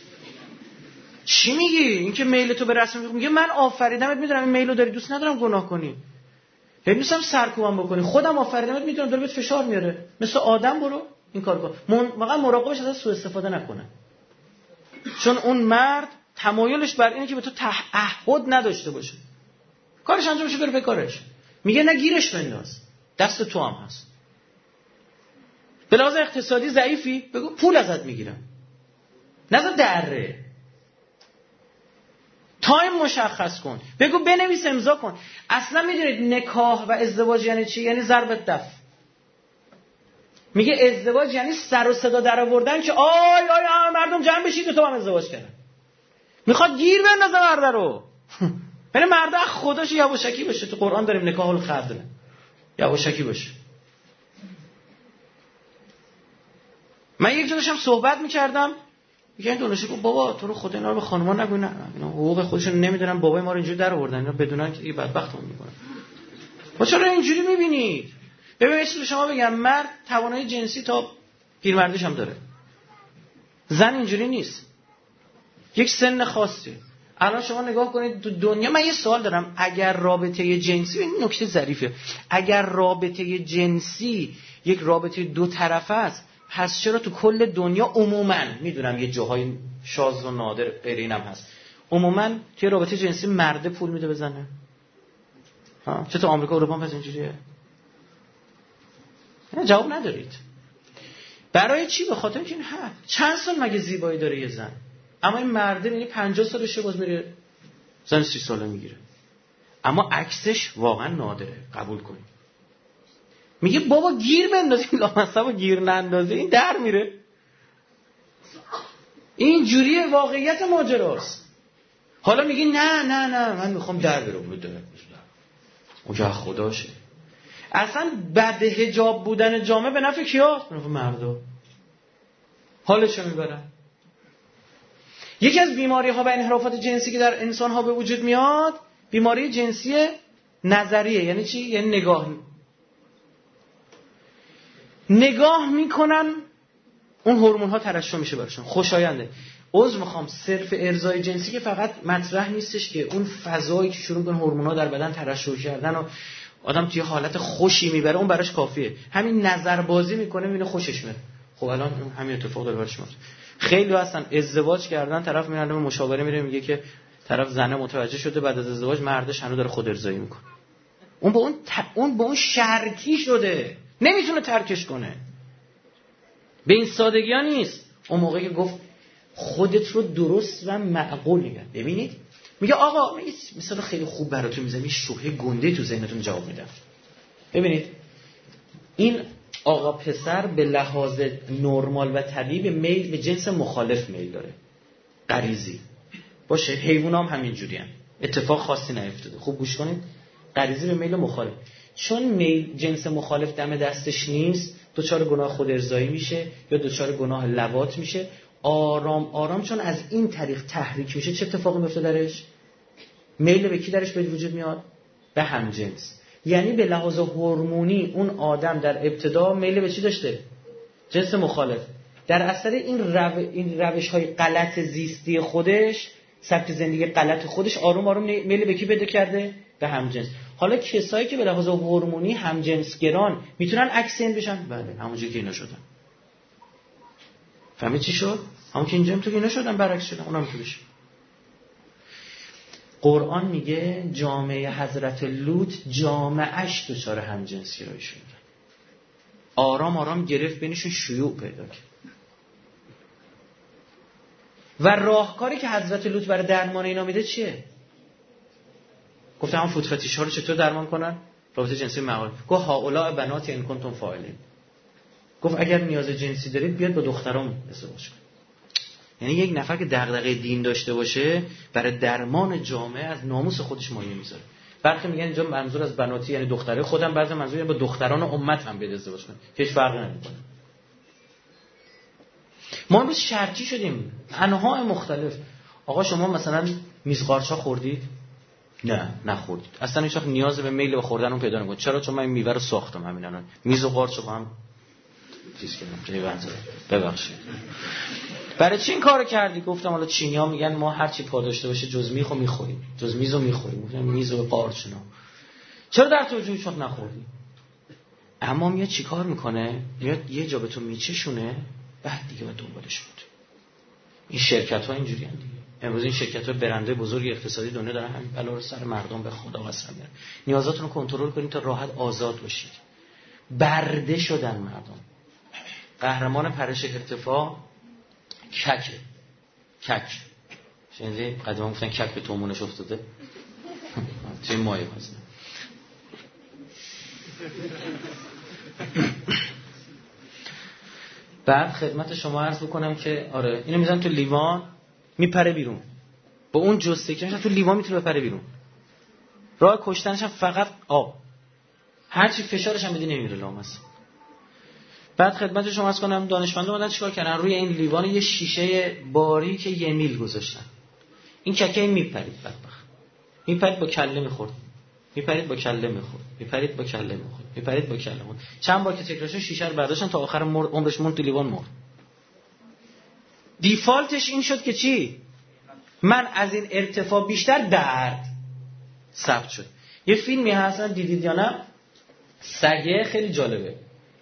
چی میگی؟ این که میل تو به رسم میگه من آفریدمت، میدونم این میلو داری، دوست ندارم گناه کنی، یعنی دوستم سرکوبم بکنی، خودم آفریدمت، میدونم داره بهت فشار میاره، مثل آدم برو این کارو کن. واقعا مراقبش ازش سوء استفاده نکنه، چون اون مرد تمایلش بر اینه که به تو تعهد نداشته باشه، کارش انجام بشه بره به کارش. میگه نه گیرش بنداز، دست تو هم هست. به لحاظ اقتصادی ضعیفی، بگو پول ازت میگیرم، نذار دره. تایم مشخص کن، بگو بنویس امضا کن. اصلا میدونید نکاح و ازدواج یعنی چی؟ یعنی ضرب دف. میگه ازدواج یعنی سر و صدا در آوردن که آی آی آی مردم جمع بشید تو هم ازدواج کردن. میخواد گیر بندازه مرد رو. یعنی مرد خودش یواشکی باشه. تو قرآن داریم نکاح الخضر، یواشکی باشه. من یک جا داشتم صحبت میکردم، میگه این دانشجو گفت بابا تو رو خدا اینا رو به خانوما نگو، نه اینا حقوق خودشون نمیدونن، بابای ما رو اینجوری در آوردن، اینا بدونن که بدبختمون میکنن. با چرا اینجوری میبینید؟ ببینید به شما بگم، مرد توانایی جنسی تا پیرمردش هم داره، زن اینجوری نیست، یک سن خاصی. الان شما نگاه کنید تو دنیا، من یه سوال دارم، اگر رابطه جنسی، این نکته ظریفه، اگر رابطه جنسی یک رابطه دو طرفه است، پس چرا تو کل دنیا عموما، میدونم یه جاهای شاذ و نادر غیر اینم هست، عموما توی رابطه جنسی مرد پول میده بزنه؟ ها چه تو آمریکا و اروپا پس اینجوریه؟ نه جواب ندارید. برای چی؟ به خاطر اینکه این حد چند سال مگه زیبایی داره یه زن، اما این مرده میگه پنجاه سالشه باز میره زن سی ساله میگیره، اما عکسش واقعا نادره، قبول کنید. میگه بابا گیر بندازیم، لامصبا گیر نندازه این در میره. این جوریه واقعیت ماجراست. حالا میگی نه نه نه من میخوام در برم، بده اونجا خداشه. اصلا بد حجاب بودن جامعه به نفع کیاست؟ به نفع مردا. حالشو میبرن. یکی از بیماری ها و انحرافات جنسی که در انسان ها به وجود میاد، بیماری جنسی نظریه. یعنی چی؟ یعنی نگاه نگاه میکنن، اون هورمون ها ترشح میشه براشون، خوشاینده. عذر میخوام، صرف ارضای جنسی که فقط مطرح نیستش که اون فضایی که شروع کنه هورمون ها در بدن ترشح کردن و آدم توی حالت خوشی میبره، اون براش کافیه. همین نظر بازی میکنه میبینه خوشش میاد. خب الان همین اتفاق داره براش میفته. خیلی هستن ازدواج کردن، طرف میاد به مشاوره میره، میگه که طرف زنه متوجه شده بعد از ازدواج مردش هنوز داره خود ارضایی میکنه. اون با اون ت... اون با اون شرکی شده، نمیتونه ترکش کنه. به این سادگی ها نیست. اون موقعی که گفت خودت رو درست و معقول نگه. ببینید میگه آقا من مثلا خیلی خوب براتون میذارم، این شبهه گنده تو ذهنتون جواب میدم. ببینید این آقا پسر به لحاظ نرمال و طبیعی به میل به جنس مخالف میل داره، غریزی باشه. حیوان هم همین جوری هم. اتفاق خاصی نیفتاده. خوب گوش کنید، غریزی به میل مخالف. چون میل جنس مخالف دم دستش نیست، دوچار گناه خود ارضایی میشه یا دوچار گناه لواط میشه. آرام آرام چون از این طریق تحریک میشه، چه اتفاقی میفته درش؟ میل به کی درش به وجود میاد؟ به همجنس. یعنی به لحاظ هورمونی اون آدم در ابتدا میل به چی داشته؟ جنس مخالف. در اثر این رو... این روش‌های غلط زیستی خودش، سبک زندگی غلط خودش، آروم آروم میل به کی پیدا کرده؟ به همجنس. حالا کسایی که به لحاظ هورمونی همجنسگران میتونن عکس این بشن؟ بله، همونجوری که اینا شدن. فهمید چی شد؟ همون که اینجا هم تو اینا شدن برعکس شدن، اونم تو بشه. قرآن میگه جامعه حضرت لوط جامعهش دچار همجنسگرایی شد. آرام آرام گرفت بینشون شیوع پیدا کرد. و راهکاری که حضرت لوط برای درمان اینا میده چیه؟ گفت هم فوت فتیش ها رو چطور درمان کنن؟ رابطه جنسی معقول. گفت هؤلاء بناتی ان کنتم فاعلین. گفت اگر نیاز جنسی دارید بیاد با دخترام ازدواج کنید. یعنی یک نفر که دغدغه دین داشته باشه برای درمان جامعه از ناموس خودش مایه میذاره. برخی میگن اینجا منظور از بناتی یعنی دختره، خودم بعضی منظور یعنی با دختران امت هم بیاد ازدواج کنه. هیچ فرقی نمیکنه. ما امروز شرطی شدیم، انواع مختلف. آقا شما مثلا میز قارچا خوردید؟ نه نخوردید. اصلا هیچ وقت نیاز به میل به خوردن اون پیدا نمی‌کنید. چرا؟ چون من این میوه رو ساختم همین الان. میز و قارچ با هم چیز کردم. ببخشید. برای چی این کارو کردی؟ گفتم حالا چینی‌ها میگن ما هر چی پا داشته باشه جز میخو میخوریم، جز میزو میخوریم. گفتم میز و قارچ نه. چرا در تو وجود شد نخوردی؟ اما میاد چیکار میکنه؟ میاد یه جا به تو میچشونه، بعد دیگه با دنبالش بود. این شرکت‌ها اینجوری ان دیگه. امروز این شرکت‌ها برنده بزرگ اقتصادی دنیا دارن همین بلا رو سر مردم به خدا قسم میارن. نیازاتون رو کنترل کنید تا راحت آزاد باشید. برده شدن مردم. قهرمان پرش ارتفاع ککه. کک. شنیدی؟ قدیما گفتن کک به تومونش افتاده. چه مایه واسه. بعد خدمت شما عرض بکنم که آره اینو میذارن تو لیوان میپره بیرون. با اون جسته که تو لیوان میتونه بپره بیرون. راه کشتنش هم فقط آب. هر چی فشارش هم بدی نمیره لامصب. بعد خدمت شما عرض کنم دانشمندان اومدن چیکار کردن؟ روی این لیوان یه شیشه باریک یه میل گذاشتن. این ککه میپرید بدبخت. میپرید با کله میخورد. میپرید با کله میخورد. میپرید با کله میخورد. میپرید با کله میخورد. چند بار که تکرارش شیشه رو برداشتن تا آخر مرد، عمرش موند تو لیوان مرد. دیفالتش این شد که چی؟ من از این ارتفاع بیشتر درد ثبت شد. یه فیلمی هست دیدید یا نه؟ سگه خیلی جالبه.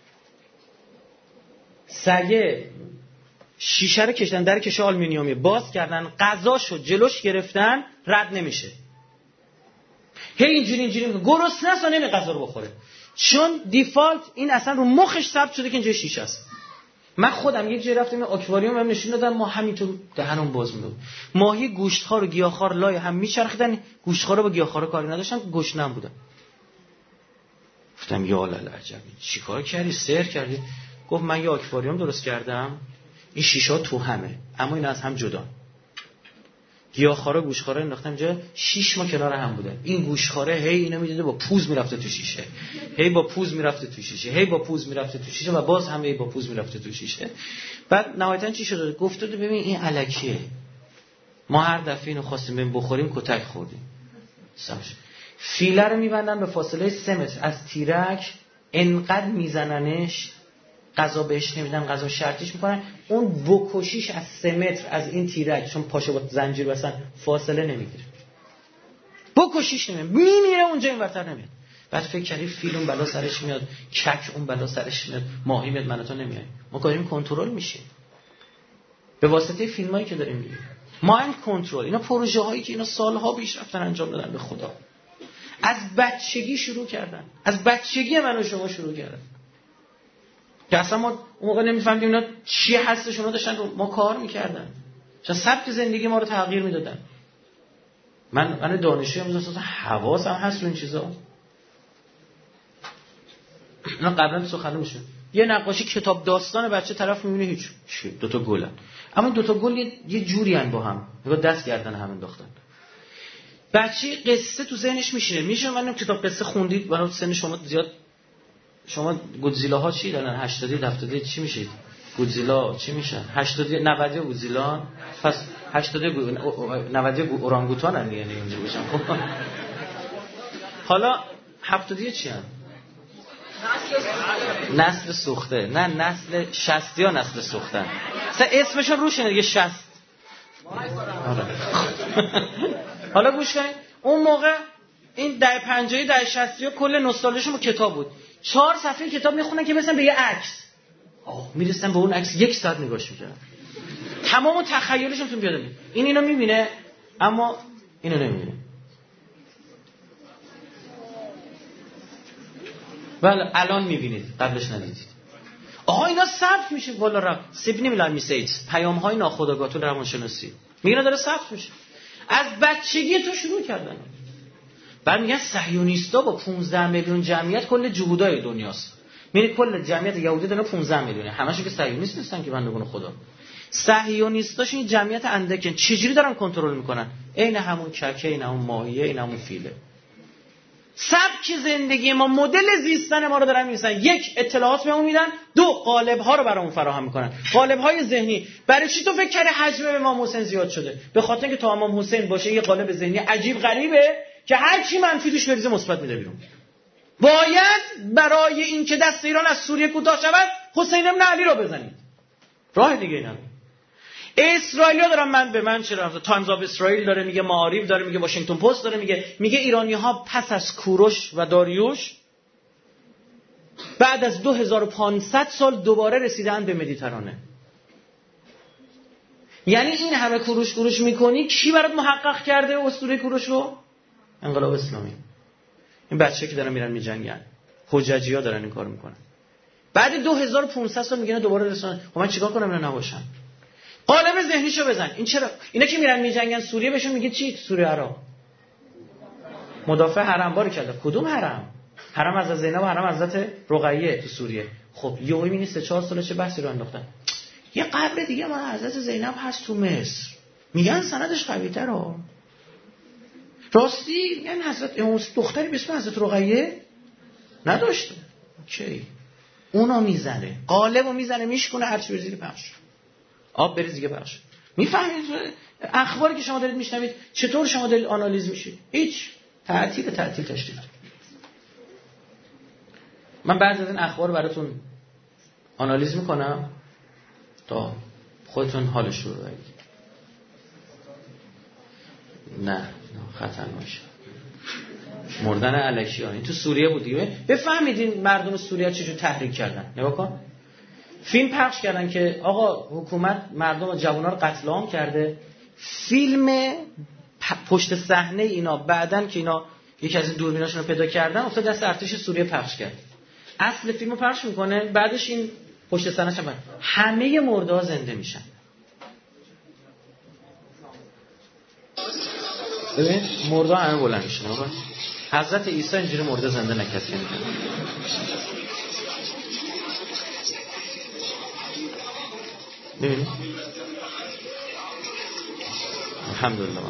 سگه شیشه رو کشیدن، در کشه آلومینیومی باز کردن، غذا شد جلوش گرفتن، رد نمیشه. هی اینجوری اینجوری میگه گرسنه است و نمی غذا رو بخوره. چون دیفالت این اصلا رو مخش ثبت شده که اینجا شیشه است. من خودم یک جای رفتم آکواریوم هم نشون دادم، ما همینطور دهنم باز می‌موند. ماهی گوشتخوار و گیاهخوار لای هم میچرخیدن، گوشتخوارا با گیاهخوارا کاری نداشتن، گشنه بودن. گفتم یا للعجب چیکار کردی؟ سحر کردی؟ گفت من یه آکواریوم درست کردم، این شیشه‌ها تو همه اما اینا از هم جدا. گیاهخوارا گوشتخوارا انداختم جا، شش ماه کنار هم بودن. این گوشتخواره هی اینو میدیده با پوز میرفته تو شیشه، هی با پوز میرفته تو شیشه، هی با پوز میرفته تو شیشه و باز هم هی با پوز میرفته تو شیشه. بعد نهایتا چی شد؟ گفت ببین این الکیه، ما هر دفعه اینو خواستیم ببین بخوریم کتک خوردیم. سمش فیله رو میبندن به فاصله سه متر از تیرک، انقدر میزننش غذا بهش نمیدن، غذا شرطیش میکنن، اون بکشیش از سه متر از این تیرک چون پاشو با زنجیر بستن فاصله نمیگیره، بکشیش نمیاد، میمیره اونجا این ورتر نمیاد. بعد فکر کردی فیل اون بلا سرش میاد، کک اون بلا سرش میاد، ماهی میاد، من و تو نمیای. ما داریم کنترل میشیم به واسطه فیلمایی که داریم میبینیم. مایند کنترل، اینا پروژه هایی که اینا سالها پیش رفتن انجام دادن به خدا. از بچگی شروع کردن، از بچگی من و شما شروع کردن که اصلا ما اون موقع نمیفهمیدیم اینا چی هستش، اونا داشتن ما کار میکردن، چون سبک زندگی ما رو تغییر میدادن. من من دانشجویم اصلا حواسم هست رو این چیزا. اینا قبلا سخنرانی میشه یه نقاشی کتاب داستان بچه طرف می‌بینه هیچ دو تا گلن، اما دو تا گل یه, یه جوری ان با هم، نگاه دست گردن هم انداختن. بچه قصه تو ذهنش میشینه. میشه من کتاب قصه خوندید؟ برای سن شما زیاد، شما گودزیلا ها چی دارن؟ هشتادی هفتادی چی میشید؟ گودزیلا چی میشن؟ هشتادی نودی گودزیلا، پس هشتادی نودی اورانگوتان ان یعنی اینجا بشن. خب حالا هفتادی چی ان؟ نسل سوخته. نه نسل شصتی ها نسل سوختن. مثلا اسمشون روشونه دیگه شصت. حالا گوش کنید، اون موقع این ده پنجاهی ده شصتی ها کل نوستالژیشون با کتاب بود. چهار صفحه کتاب میخونن که مثلا به یه عکس، آه میرسن به اون عکس یک ساعت نگاش میکردن، تمام تخیلشون تو بیاد. این اینو میبینه اما اینو نمیبینه. بله الان میبینید، قبلش ندیدید. آها اینا ثبت میشه والا را سیبنی میلان میسیت پیام های ناخودآگاه تو روانشناسی میگن داره ثبت میشه. از بچگی تو شروع کردن. بعد میگن صهیونیستا با پانزده میلیون جمعیت کل جهودای دنیاست. میگه کل جمعیت یهودی داره پانزده میلیونه، همشون که صهیونیست نیستن که بندگان خدا. صهیونیستاشون جمعیت اندکن، چجوری دارن کنترل میکنن؟ عین همون ککه، این همون ماهیه، این همون فیله. سبک زندگی ما، مدل زیستن ما رو دارن می‌نویسن. یک، اطلاعات بهمون میدن. دو، قالب‌ها رو برامون فراهم میکنن. قالب‌های ذهنی. برای چی تو فکر کردی حجم امام حسین زیاد شده؟ به خاطر اینکه تا امام حسین باشه یه قالب ذهنی عجیب غریبه که هر چی منفی توش بریزه مثبت میده بیرون. باید برای اینکه دست ایران از سوریه کوتاه شود حسین ابن علی رو بزنید. راه دیگه ای نداره. اسرائیلیا دارن، من به من چرا تایمز آف اسرائیل داره میگه، معارف داره میگه، واشنگتن پست داره میگه، میگه ایرانی‌ها پس از کوروش و داریوش بعد از دو هزار و پانصد سال دوباره رسیدن به مدیترانه. یعنی این همه کوروش کوروش میکنی، کی برات محقق کرده اسطوره کوروش رو؟ انقلاب اسلامی. این بچه که دارن میرن میجنگن، حججی‌ها دارن این کارو میکنن. بعد دو هزار و پانصد سال میگن دوباره رسیدن. خب من چیکار کنم اینا نباشن؟ قالب ذهنیشو بزن. این چرا اینا که میرن میجنگن سوریه بهشون میگه چی؟ سوریه عراق. مدافع حرم باری کرده. کدوم حرم؟ حرم حضرت زینب و حرم حضرت رقیه تو سوریه. خب یهو میبینی سه چهار سال چه بحثی رو انداختن. یه قبر دیگه ما حضرت زینب هست تو مصر. میگن سندش قوی‌تره. راستی میگن حضرت اون دختری به اسم حضرت رقیه نداشته. اوکی. اونو میزنه. قالبو میزنه میشکنه هر چی بزنی پخش. آب بریز دیگه بخش. میفهمید اخباری که شما دارید میشنوید چطور شما دارید آنالیز میشید؟ هیچ تعطیل تعطیل تشدید. من بعضی از این اخبار رو براتون آنالیز میکنم تا خودتون حالش رو ببینید. نه خطرناکه. مردن الکی ها این تو سوریه بود دیگه. بفهمید این مردم سوریه چجور تحریک کردن. نگاه کن. فیلم پخش کردن که آقا حکومت مردم و جوانا رو قتل عام کرده. فیلم پشت صحنه اینا بعدن که اینا یکی از این دوربیناشون رو پیدا کردن افتاد دست ارتش سوریه پخش کرد. اصل فیلمو پخش میکنه، بعدش این پشت صحنه چه همه مرده‌ها زنده میشن. ببین مرده همه بلند میشن. حضرت عیسی اینجوری مرده زنده نکسی میکنه. ببین الحمدلله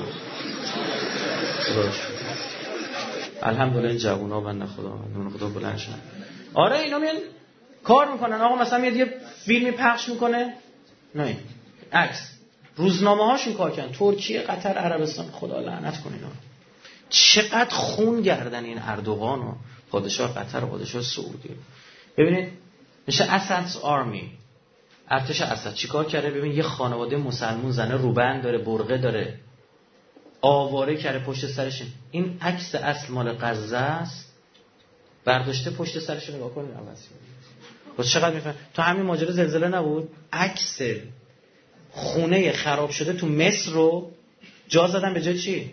الحمدلله این جوونا بنده خدا نون خدا بلند شدن. آره اینا میان کار میکنن. آقا مثلا میاد یه فیلمی پخش میکنه، نه عکس روزنامه هاشون کار کردن، ترکیه، قطر، عربستان، خدا لعنت کنه اینا. چقدر خون گردن این اردوغان و پادشاه قطر و پادشاه سعودی. ببینید میشه اسد's آرمی، ارتش اسد چیکار کرده؟ ببین یه خانواده مسلمون زنه روبند داره، برقه داره، آواره کرده پشت سرش. این عکس اصل مال غزه است، برداشته پشت سرش. نگاه کنید عوضی با چقدر میفهم. تو همین ماجرا زلزله نبود؟ عکس خونه خراب شده تو مصر رو جا زدن به جای چی؟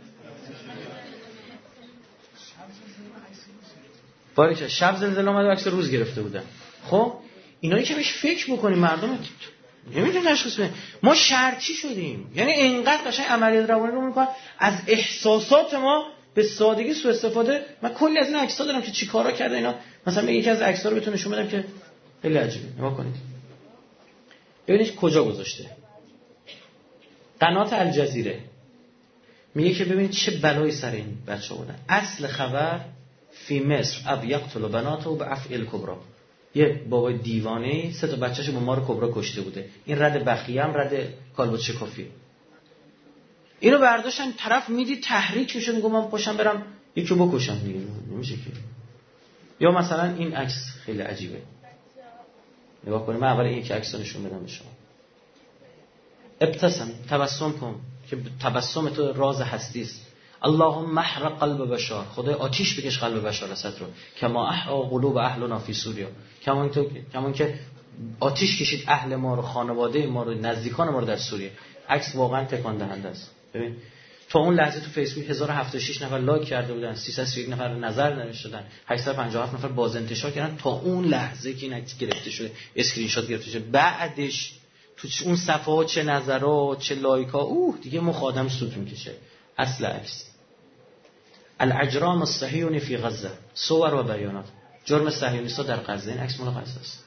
باریکه شب زلزله اومد و عکس روز گرفته بودن. خب اینایی که بهش فکر بکنیم مردم نمیدونن تشخیص بدن. ما شرطی شدیم. یعنی اینقدر قشنگ عملیات روانی رو میکنن از احساسات ما به سادگی سوء استفاده. من کلی از این عکس‌ها دارم که چی کارا کرده اینا. مثلا یکی از عکس‌ها رو بهتون نشون بدم که خیلی عجیبه. نگاه کنید ببینید کجا گذاشته. قنات الجزیره میگه که ببینید چه بلایی سر این بچه بودن. اصل خبر فی مصر اب یقتل بناته به افعال کبرا. یه بابا دیوانه سه تا بچه‌شو با مار کبرا کشته بوده. این رد بخیه هم رد کالبد شکافی. اینو برداشتن طرف میدی تحریک میشه میگم من پاشم برم یکی بکشم دیگه نمیشه که. یا مثلا این عکس خیلی عجیبه. نگاه کنید من اول این یک عکس رو نشون بدم به شما. ابتسم تبسم کن که تبسم تو راز هستی است. اللهم احرق قلب بشار. خدای آتش بکش قلب بشار اسد رو کما احرق قلوب اهلنا فی سوریا. کما تو کما که آتش کشید اهل ما رو خانواده ما رو نزدیکان ما رو در سوریه. عکس واقعا تکان دهنده است. ببین تا اون لحظه تو فیسبوک هزار و هفتاد و شش نفر لایک کرده بودن، سیصد و سی و یک نفر نظر نوشته دادن، هشتصد و پنجاه و هفت نفر باز انتشار کردن تا اون لحظه که این عکس گرفته شده، اسکرین شات گرفته شده. بعدش تو اون صفحات چه نظرات چه لایک ها اوه دیگه مخ آدم سوت میکشه. اصل عکس الاجرام الصهیونی فی غزه صور و بیانات. جرم صهیونیست‌ها در غزه. این عکس مال غزه است.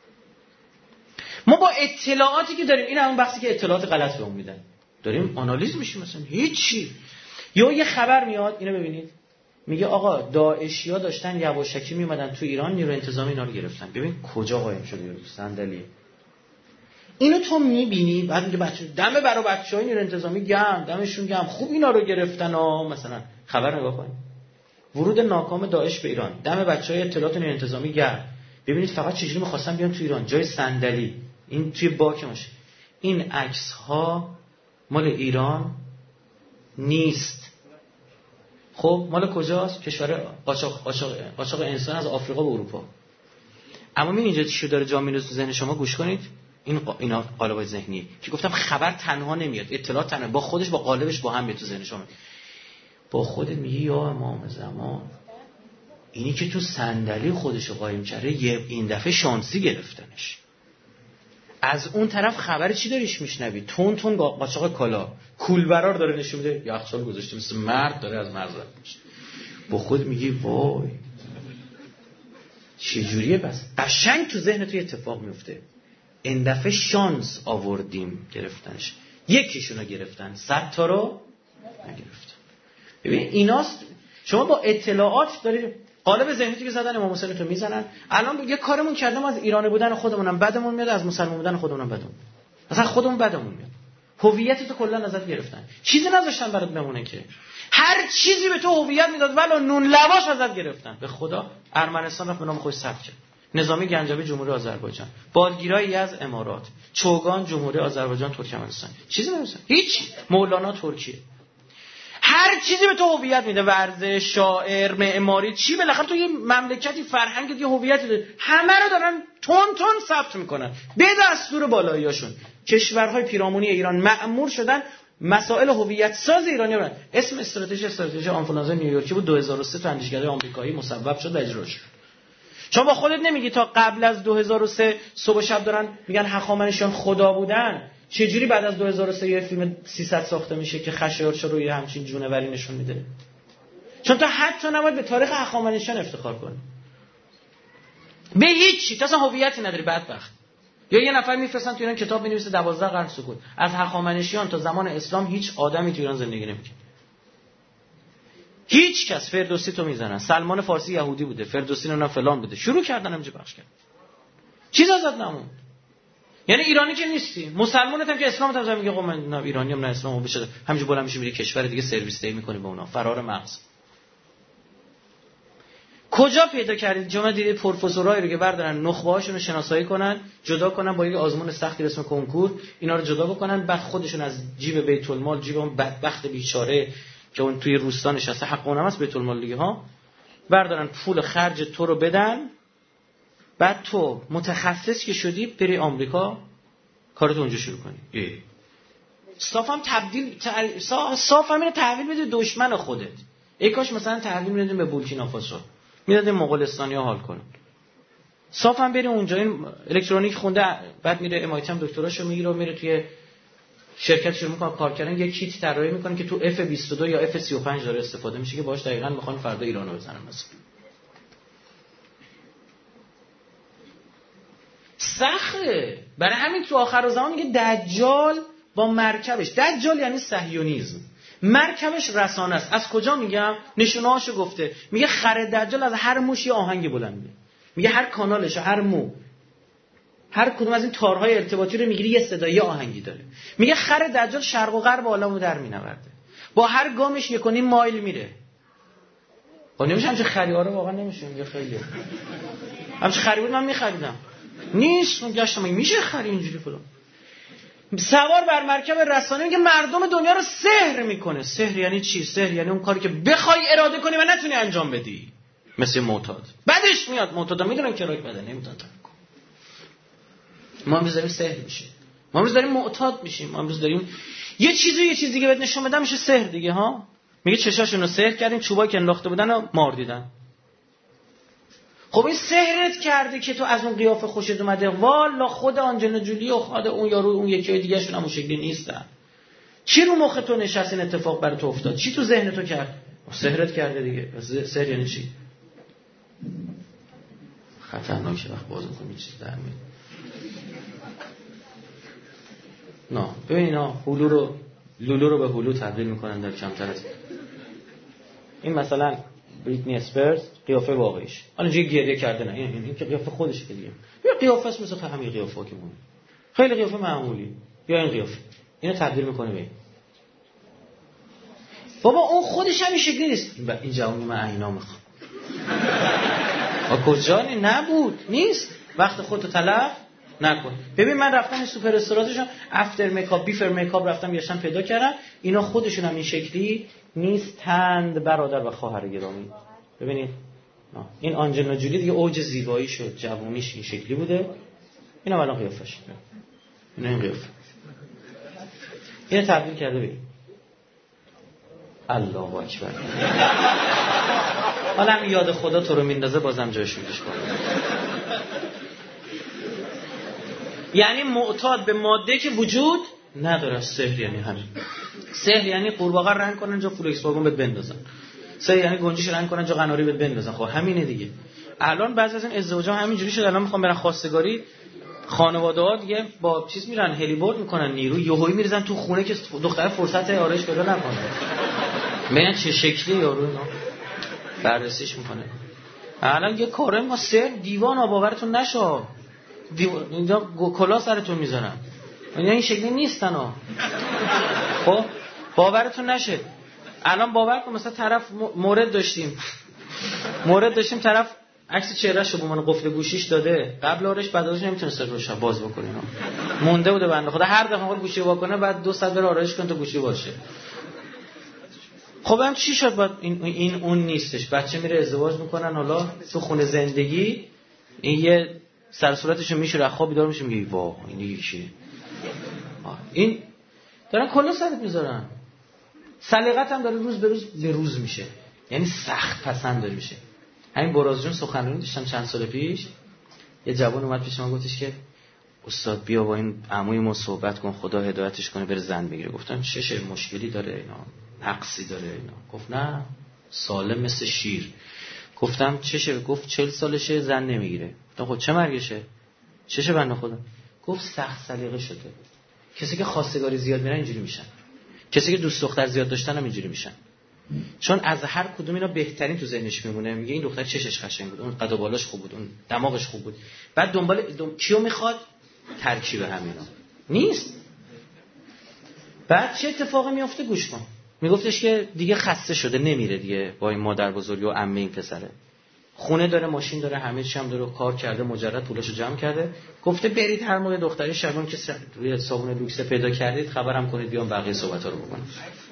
ما با اطلاعاتی که داریم این همون بحثی که اطلاعات غلط بهمون میدن داریم آنالیز میشیم مثلا هیچی. یا یه خبر میاد اینو ببینید میگه آقا داعشیا داشتن یواشکی میومدن تو ایران نیرو انتظامی اینا رو گرفتن. ببین کجا قایم شده یارو صندلی. اینو تو میبینی بعد میگه بچه دم برای بچهای نیرو انتظامی گرم دمشون گرم خوب اینا رو گرفتن ها. مثلا خبر نگاه کنید ورود ناکام داعش به ایران دم بچهای اطلاعات نیرو انتظامی گرم. ببینید فقط چجوری می‌خواستن بیان تو ایران جای صندلی این توی باک ماشه. این عکس ها مال ایران نیست. خب مال کجاست؟ کشور قاچاق قاچاق قاچاق انسان از آفریقا به اروپا. اما این اینجا چی داره جا میندازه تو ذهن شما گوش کنید. این قا... اینا قالب‌های ذهنی که گفتم خبر تنها نمیاد اطلاعات تنها با خودش با قالبش با هم میاد تو ذهن شما. با خودت میگی یا امام زمان اینی که تو صندلی خودشو قایم کرده یه این دفعه شانسی گرفتنش. از اون طرف خبر چی داریش میشنوی؟ تون تون قاچاق کالا کولبرار داره نشون میده یخچال گذاشته مثل مرد داره از مرز رد میشه. با خود میگی وای چه جوریه. بس قشنگ تو ذهن تو اتفاق میفته. این دفعه شانس آوردیم گرفتنش. یکیشونو گرفتن صد تا رو نگرفتن. ببین ایناست شما با اطلاعات دارید قالب ذهنی که زدن امام حسین تو میزنن. الان یه کارمون کردم از ایرانی بودن خودمونم بدمون میاد از مسلمان بودن خودمونم بدمون اصلا خودمون بدمون میاد. هویت تو کلا ازت گرفتن چیزی نذاشتن برات بمونه که هر چیزی به تو هویت میداد ولی نون لواش ازت گرفتن. به خدا ارمنستان رفت به نام خودش ثبت کرد. نظامی گنجوی جمهوری آذربایجان، بالگیرای از امارات، چوگان جمهوری آذربایجان ترکمنستان. چیزی نمیشه هیچ. مولانا ترکیه. هر چیزی به تو هویت میده ورزش شاعر معماری چی بالاخره تو یه مملکتی فرهنگی یه هویتی داره همه رو دارن تون تون ثبت میکنن به دستور بالاییاشون. کشورهای پیرامونی ایران مأمور شدن مسائل هویت ساز ایرانی رو. اسم استراتژی استراتژی آنفولانزا نیویورکی بود دو هزار و سه تو اندیشکده آمریکایی مصوب شد و اجرا شد. چون با خودت نمیگی تا قبل از دو هزار و سه صبح و شب دارن میگن هخامنشیان خدا بودن. چجوری بعد از دو هزار و سه یه فیلم سیصد ساخته میشه که خشایارشا روی همچین جونوری نشون میده؟ چون تو حتی نباید به تاریخ هخامنشیان افتخار کنی. به هیچی تو اصلا هویتی نداری بدبخت. یا یه نفر میفرستن تو ایران کتاب بنویسه دوازده قرن سکوت. از هخامنشیان تا زمان اسلام هیچ آدمی تو ایران زندگی نمیکنه. هیچ کس. فردوسی تو میزنن سلمان فارسی یهودی بوده فردوسی نه فلان بوده شروع کردن همینجا بخش کردن. چیز ازت نموند. یعنی ایرانی که نیستی مسلمانت هم که اسلامت هم میگه قوم نه ایرانی هم نه اسلام بشه همینجوری بلند میشه میره کشور دیگه سرویس دی میکنه به اونا فرار مغز. کجا پیدا کردید شما دیدید پروفسورایی رو که بردارن نخبه‌هاشون رو شناسایی کنن جدا کنن با یه آزمون سختی به اسم کنکور اینا رو جدا بکنن بعد خودشون از جیب بیت المال جیب اون بدبخت بیچاره که اون توی روستا نشسته حق اونم است بیت المال دیگه ها بردارن پول خرج تو رو بدن بعد تو متخصص که شدی بری آمریکا کارتو اونجا شروع کنی. صافم تبدیل صافم اینو تحویل بده دشمن خودت. ای کاش مثلا تحویل میدادیم به بورکینافاسو میدادیم مغولستانیا حال کنن. صافم بری اونجا این الکترونیک خونده بعد میره ام‌آی تی هم دکتراشو میگیره و میره توی شرکت شروع میکنه کار کردن یک کیت طراحی میکنه که تو اف بیست و دو یا اف سی و پنج داره استفاده میشه که باهاش دقیقاً میخوان فردا ایرانو بزنن مثلا. سخته. برای همین تو آخر زمان میگه دجال با مرکبش، دجال یعنی صهیونیسم، مرکبش رسانه است. از کجا میگم؟ نشونهاشو گفته. میگه خر دجال از هر موش یه آهنگ بلنده. میگه هر کانالش، هر مو، هر کدوم از این تارهای ارتباطی رو میگیری یه صدایی آهنگی داره. میگه خر دجال شرق و غرب عالمو در مینورده، با هر گامش یک و نیم مایل میره. خب نمیشه همچه خریاره واقعا نمیشه. میگه خیلی همچه خری بود من میخریدم، نیست. اون گشتم میشه خری اینجوری فلان. سوار بر مرکب رسانه میگه مردم دنیا رو سحر میکنه. سحر یعنی چی؟ سحر یعنی اون کاری که بخوای اراده کنی و نتونی انجام بدی، مثل معتاد. بعدش میاد معتادا میدونن که رای بده نمیتونن. ما امروز داریم سحر میشیم، ما امروز داریم معتاد میشیم، ما امروز داریم یه چیزی یه چیز دیگه بهت نشون بدم میشه سحر دیگه ها. میگه چشاشون رو سحر کردیم، چوبایی که انداخته بودن رو مار دیدن. خب این سحرت کرده که تو از اون قیافه خوشت اومده. والا خود آنجلینا جولی و خود اون یارو اون یکی دیگه شون هم اون شکلی نیستن. چی رو مخ تو نشست این اتفاق برای تو افتاد؟ چی تو ذهن تو کرد؟ سحرت کرده دیگه. سحر یعنی چی؟ خطرناکه وقت باز می‌کنی چیز در میاد. نه ببین اینا هلو رو لولو رو به هلو تبدیل میکنن در کمتر از این. مثلا بریتنی اسپرز قیافه واقعیش حالا اینجوری گریه کرده، نه این این که قیافه خودشه که دیگه یه قیافه است مثل همین قیافه که مون خیلی قیافه معمولی، یا این قیافه اینو تبدیل میکنه به این. بابا اون خودش هم این شکلی نیست. این جوونی من عینا میخوام آ کجانی نبود نیست. وقت خودتو تلف نکن. ببین من رفتم این سوپر استراتژیشون افتر میکاپ بیفر میکاپ رفتم گشتم پیدا کردم. اینا خودشون هم این شکلی نیستند برادر و خواهر گرامی. ببینید این آنجلینا جولی دیگه اوج زیبایی شد، جوونیش این شکلی بوده. اینا الان قیافش اینا این قیافه اینو تبدیل کرده ببین. الله اکبر. حالا هم یاد خدا تو رو میندازه بازم جاش میکش کنه. یعنی معتاد به ماده که وجود نداره. سحر یعنی همین. سحر یعنی قورباغه رنگ کنن جا فولکس واگن بهت بندازن. سحر یعنی گنجش رنگ کنن جا قناری بهت بندازن. خب همینه دیگه. الان بعضی از این ازدواجا همینجوری شد. الان میخوام برن خواستگاری، خانواده‌ها دیگه با چیز میرن هلیبورد میکنن، نیرو یهویی میریزن تو خونه که دختر فرصت آرایش پیدا نکنه. ببین چه شکلی یارو اینا بررسیش میکنه. الان یه کاره ما سر دیوان باورتون نشه. اینجا کلا سرتون میذارن. اینا این شکلی نیستن ها. خب باورتون نشه. الان باور کن مثلا طرف مورد داشتیم. مورد داشتیم طرف عکس چهرهشو به من قفل گوشیش داده. قبل آرش بعد ازش نمیتونست روش باز بکنه اینا. مونده بوده بنده خدا هر دفعه میخواد گوشی وا کنه بعد دو ساعت بره آرایش کنه تا گوشی باشه. خب هم چی شد؟ بعد این این اون نیستش. بچه میره ازدواج میکنن، حالا تو خونه زندگی این یه سر صورتشو میشوره، خواب بیدار میشه میگه وا این یکیه. این دارن کلا سرت میذارن. سلیقت هم داره روز به روز به روز میشه. یعنی سخت پسند داره میشه. همین براز جون سخنرانی داشتم چند سال پیش. یه جوان اومد پیش من گفتش که استاد بیا با این عموی ما صحبت کن، خدا هدایتش کنه بره زن بگیره. گفتم چه چه مشکلی داره اینا؟ نقصی داره اینا؟ گفت نه سالم مثل شیر. گفتم چشه؟ گفت چهل سالشه زن نمیگیره. گفتم خب چه مرگشه؟ چشه بنده خدا؟ گفت سخت سلیقه شده. کسی که خواستگاری زیاد میرن اینجوری میشن. کسی که دوست دختر زیاد داشتن هم اینجوری میشن. چون از هر کدوم اینا بهترین تو ذهنش میمونه. میگه این دختر چشش قشنگ بود، اون قد و بالاش خوب بود، اون دماغش خوب بود. بعد دنبال دم... کیو میخواد؟ ترکیب همینا نیست. بعد چه اتفاقی میفته گوش کن. میگفتش که دیگه خسته شده نمیره دیگه با این مادر بزرگی و عمه این پسره. خونه داره، ماشین داره، همه چی هم داره، کار کرده، مجرد پولاشو جمع کرده. گفته برید هر موقع دختری شبان که روی صابون لوکس پیدا کردید خبرم کنید بیام بقیه صحبت‌ها رو بکنم.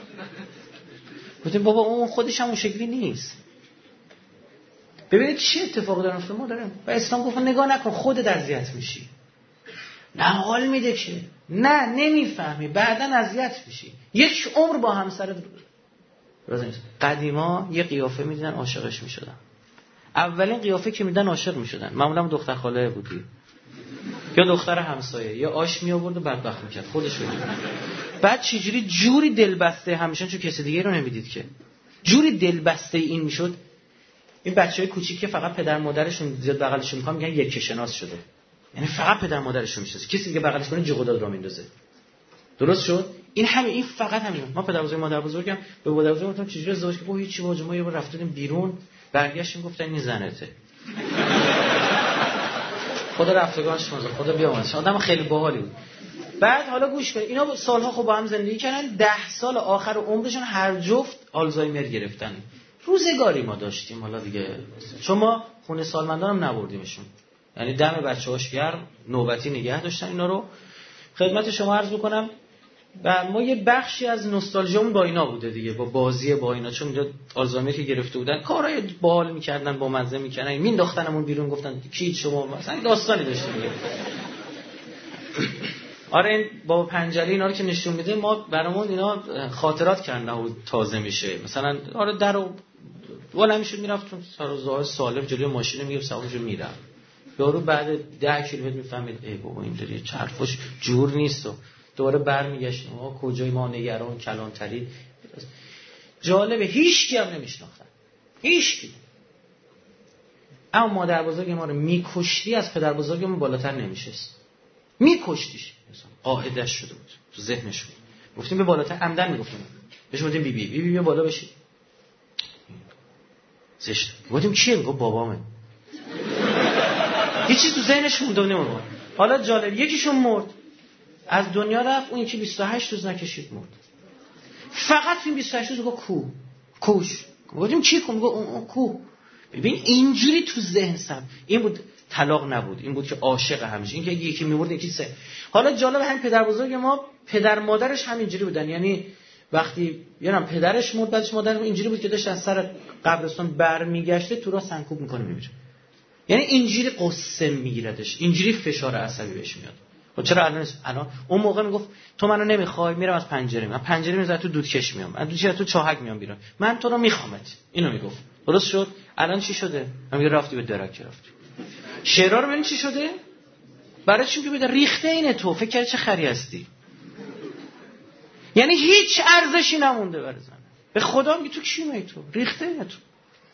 گفتم بابا اون خودش هم اون شکلی نیست. ببینید چه اتفاقی داره افتاد. ما داریم و اسلام گفت نگاه نکن خودت اذیت میشی. نه حال میده که نه نمیفهمی بعداً اذیت میشی. یک عمر با همسرت راضی نیست. قدیما یه قیافه میدیدن عاشقش میشدن. اولین قیافه که میدن عاشق میشدن. معمولا دختر خاله بودی یا دختر همسایه یا آش می آورد و بدبخت میکرد خودش رو. بعد چجوری جوری دلبسته همیشه چون کسی دیگه رو نمیدید که جوری دلبسته این میشد. این بچهای کوچیک که فقط پدر مادرشون زیاد بغلشون میخوام میگن یک شناس شده. یعنی فقط پدر مادرش رو میشناسه، کسی دیگه بغلش کنه جیغ و داد را میندازه. درست شد؟ این همین، این فقط همین. ما پدر بزرگ مادر بزرگم به مادر بزرگ گفتم چجوری ازدواج کردی؟ گفت هیچی واجب، ما یه بار رفتیم بیرون برگشتیم گفتن این زنته. خدا رفتگانش مزه، خدا بیامرزه. آدم خیلی باحالی بود. بعد حالا گوش کن، اینا سالها خب با هم زندگی کردن، ده سال آخر عمرشون هر جفت آلزایمر گرفتن. روزگاری ما داشتیم حالا دیگه، چون ما خونه سالمندان هم نبردیمشون، یعنی دم بچه‌هاش گرم نوبتی نگه داشتن اینا رو. خدمت شما عرض می‌کنم و ما یه بخشی از نوستالژیمون با اینا بوده دیگه، با بازی با اینا، چون اینجا آلزایمر که گرفته بودن کارهای باحال می‌کردن، با مزه می‌کردن، مینداختنمون بیرون، گفتن کی شما مثلا داستانی داشتیم دیگه. آره این با پنجره اینا رو که نشون میده ما برامون اینا خاطرات کردن و تازه میشه. مثلا آره درو والا میشد میرفتم سر زاه سالم جلوی ماشین میگم سوارش میرم، یارو بعد ده کیلومتر میفهمید ای بابا اینطوری چرفش جور نیست و دوباره برمیگشتیم ما کجای ما نگران کلانتری. جالبه هیچ کی هم نمیشناختن، هیچ کی. اما مادر بزرگ ما رو میکشتی از پدر بزرگمون بالاتر نمیشست، میکشتیش، قاعده‌اش شده بود تو ذهنش بود. گفتیم به بالاتر عمدن میگفتیم بهش، گفتیم بی بی بی بی بالا بشی زشت. گفتیم کیه؟ میگه بابامه. یه چیز تو ذهنش مونده نمیمونه. حالا جالب یکیشون مرد از دنیا رفت، اون یکی بیست و هشت روز نکشید مرد. فقط این بیست و هشت روز گفت کو کوش. گفتیم چی کو؟ میگه اون کو. ببین اینجوری تو ذهن سم این بود، طلاق نبود، این بود که عاشق همیشه، این که یکی میمرد یکی سه. حالا جالب همین پدر بزرگ ما پدر مادرش همینجوری بودن، یعنی وقتی یعنی پدرش مرد بعدش مادرش اینجوری بود که داشت از سر قبرستان برمیگشته تو راه سنکوب میکنه میمیره. یعنی اینجوری قصه میگیردش، اینجوری فشار عصبی بهش میاد. خب چرا الان الان اون موقع میگفت تو منو نمیخوای میرم از پنجره، من پنجره میذارم تو دودکش میام، من دودکش تو چاهک میام بیرون، من تو رو میخوامت. اینو میگفت. درست شد؟ الان چی شده؟ میگه رفتی به درک رفتی. شعرها رو ببین چی شده؟ برای چی میگه ریخته اینه تو فکر کردی چه خری هستی؟ یعنی هیچ ارزشی نمونده برای زن. به خدا میگه تو کی میای تو؟ ریخته اینه تو.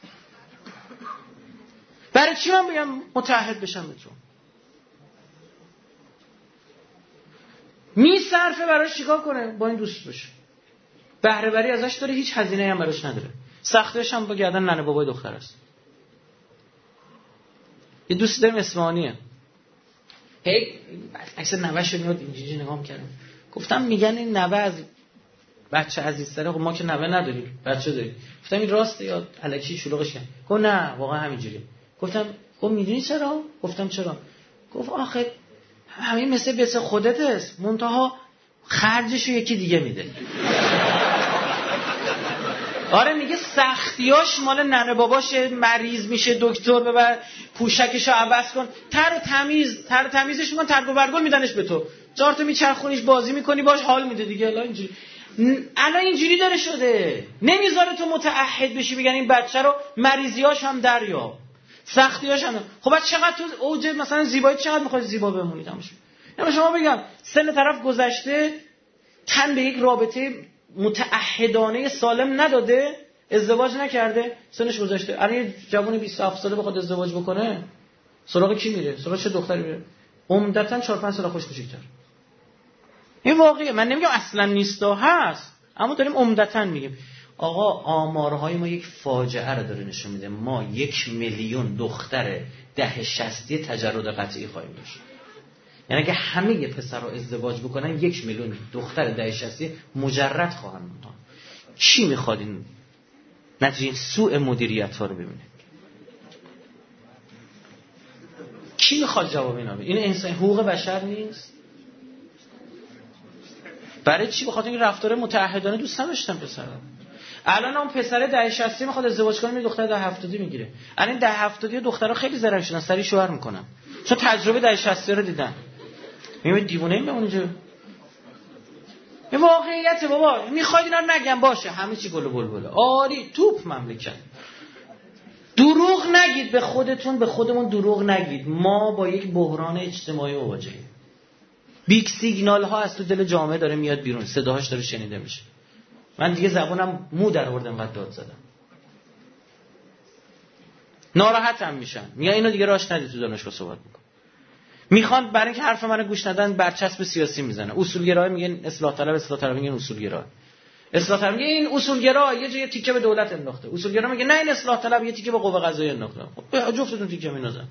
برای چی من بگم متعهد بشم به تو؟ میصرفه براش چیکار کنه؟ با این دوست بشه. بهره وری ازش داره، هیچ هزینه‌ای هم براش نداره. سختش هم با گردن ننه بابای دختر است. یه دوست داریم اصفهانیه. هی عکس نوه‌ش رو میاد اینجوری نگاه می‌کردم. گفتم میگن این نوه از بچه عزیزتره، خب ما که نوه نداریم، بچه داریم. گفتم این راسته یا الکی شلوغش کرد؟ گفت نه واقعا همینجوریه. گفتم گفت میدونی چرا؟ گفتم چرا؟ گفت آخه همین مثل مثل خودت است، منتها خرجشو یکی دیگه میده. آره میگه سختیاش مال ننه باباشه، مریض میشه دکتر ببر، پوشکشو عوض کن، تر و تمیز تر و تمیزش میگن، ترک و برگل میدنش به تو، چهار تا میچرخونیش بازی میکنی باش حال میده دیگه. الان اینجوری الان اینجوری داره شده، نمیذاره تو متعهد بشی بگن این بچه رو مریضیاش هم دریا، سختیاش هم. خب بعد چقدر تو اوج مثلا زیبایی چقدر میخوای زیبا بمونی تماشا. یعنی شما بگم سن طرف گذشته، تن به یک رابطه متعهدانه سالم نداده، ازدواج نکرده، سنش گذشته. الان یه جوون بیست و هفت ساله بخواد ازدواج بکنه سراغ کی میره؟ سراغ چه دختری میره؟ عمدتاً چهار پنج سال خوش کوچیک‌تر. این واقعیه، من نمیگم اصلا نیستا، هست، اما داریم عمدتاً میگیم. آقا آمارهای ما یک فاجعه رو داره نشون میده. ما یک میلیون دختر ده شصتی تجرد قطعی خواهیم داشت. یعنی اگه همه یه پسر رو ازدواج بکنن یک میلیون دختر ده شصتی مجرد خواهن موند. کی میخواد این نتیجه این سوء مدیریت ها رو ببینه؟ کی میخواد جواب اینا بده؟ این انسان حقوق بشر نیست؟ برای چی؟ بخاطر این رفتار متعهدانه دوست نداشتن پسرا. الان اون پسر ده شصتی میخواد ازدواج کنه، دختر ده هفتادی میگیره. الان ده هفتادی دخترها خیلی زرنگ شدن، سری شوهر میکنن، چون تجربه ده شصتی رو دیدن. میگم دیوونه ایم اونجا. این واقعیته بابا. میخواید اینا نگم باشه، همه چی گل و بلبله. آری توپ مملکت. دروغ نگید به خودتون، به خودمون دروغ نگید. ما با یک بحران اجتماعی مواجهیم. بیگ سیگنال ها از تو دل جامعه داره میاد بیرون، صداهاش داره شنیده میشه. من دیگه زبونم مو در آوردم انقدر داد زدم. ناراحتم میشن، میگن اینو دیگه راش ندید تو دانشگاه صحبت میکن. میخوان برای اینکه حرف منو گوش ندن برچسب سیاسی میزنن. اصولگرا میگن اصلاح طلب، اصلاح طلب میگن اصولگرا. اصلاح طلب میگه این اصولگرا یه جای تیکه به دولت انداخته. اصولگرا میگه نه این اصلاح طلب یه تیکه به قوه قضاییه انداخته. خب جفتتون تیکه میندازن.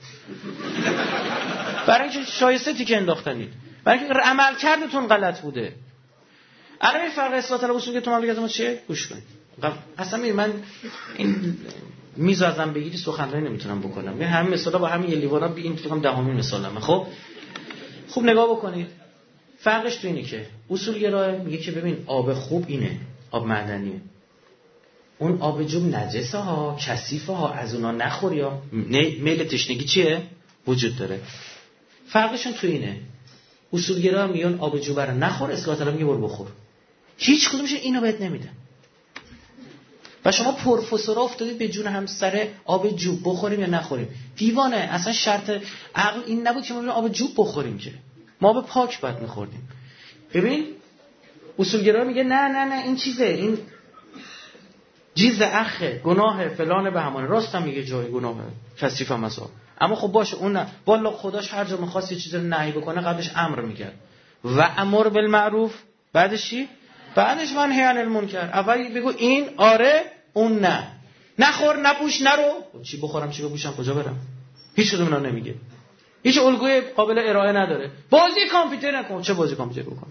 برای اینکه شایسته تیکه انداختنید. برای اینکه عمل کردتون غلط بوده. الان این فرق اصلاح طلب اصولگرا تو مملکت ما چیه؟ گوش کن. اصلا من این میز ازم بگیری سخنرانی نمیتونم بکنم. من همین مثلا با همین یه لیوانا این فکر کنم دهمین مثالمه. خب خوب نگاه بکنید. فرقش تو اینه که اصولگرا میگه که ببین آب خوب اینه، آب معدنیه. اون آب جوب نجسه ها، کثیفه ها، از اونا نخوری ها. میل تشنگی چیه؟ وجود داره. فرقشون تو اینه. اصولگرا میگن آب جوب رو نخور، اصلاح طلب میگه برو بخور. هیچ کدومش اینو بهت نمیدن. و شما پروفسورا افتادید به جون همسر آب جوب بخوریم یا نخوریم. دیوانه. اصلا شرط عقل این نبود که ما آب جوب بخوریم، که ما آب پاک باید میخوردیم. ببین اصولگرا میگه نه نه نه این چیزه، این جیز اخه، گناه فلان به همانه. راست هم میگه جای گناهه، کثیف هم مسا. اما خب باشه اون نه. والا خداش هر جا می‌خواست یه چیزی رو نهی بکنه قبلش امر میکرد. و امر بالمعروف، بعدش چی؟ بعدش منهی عن المنکر. اول بگو این آره، اون نه. نخور، نپوش، نرو. چی بخورم چی بپوشم کجا برم؟ هیچ کدوم اینا نمیگه. هیچ الگوی قابل ارائه نداره. بازی کامپیوتر نکن. چه بازی کامپیوتر بکن؟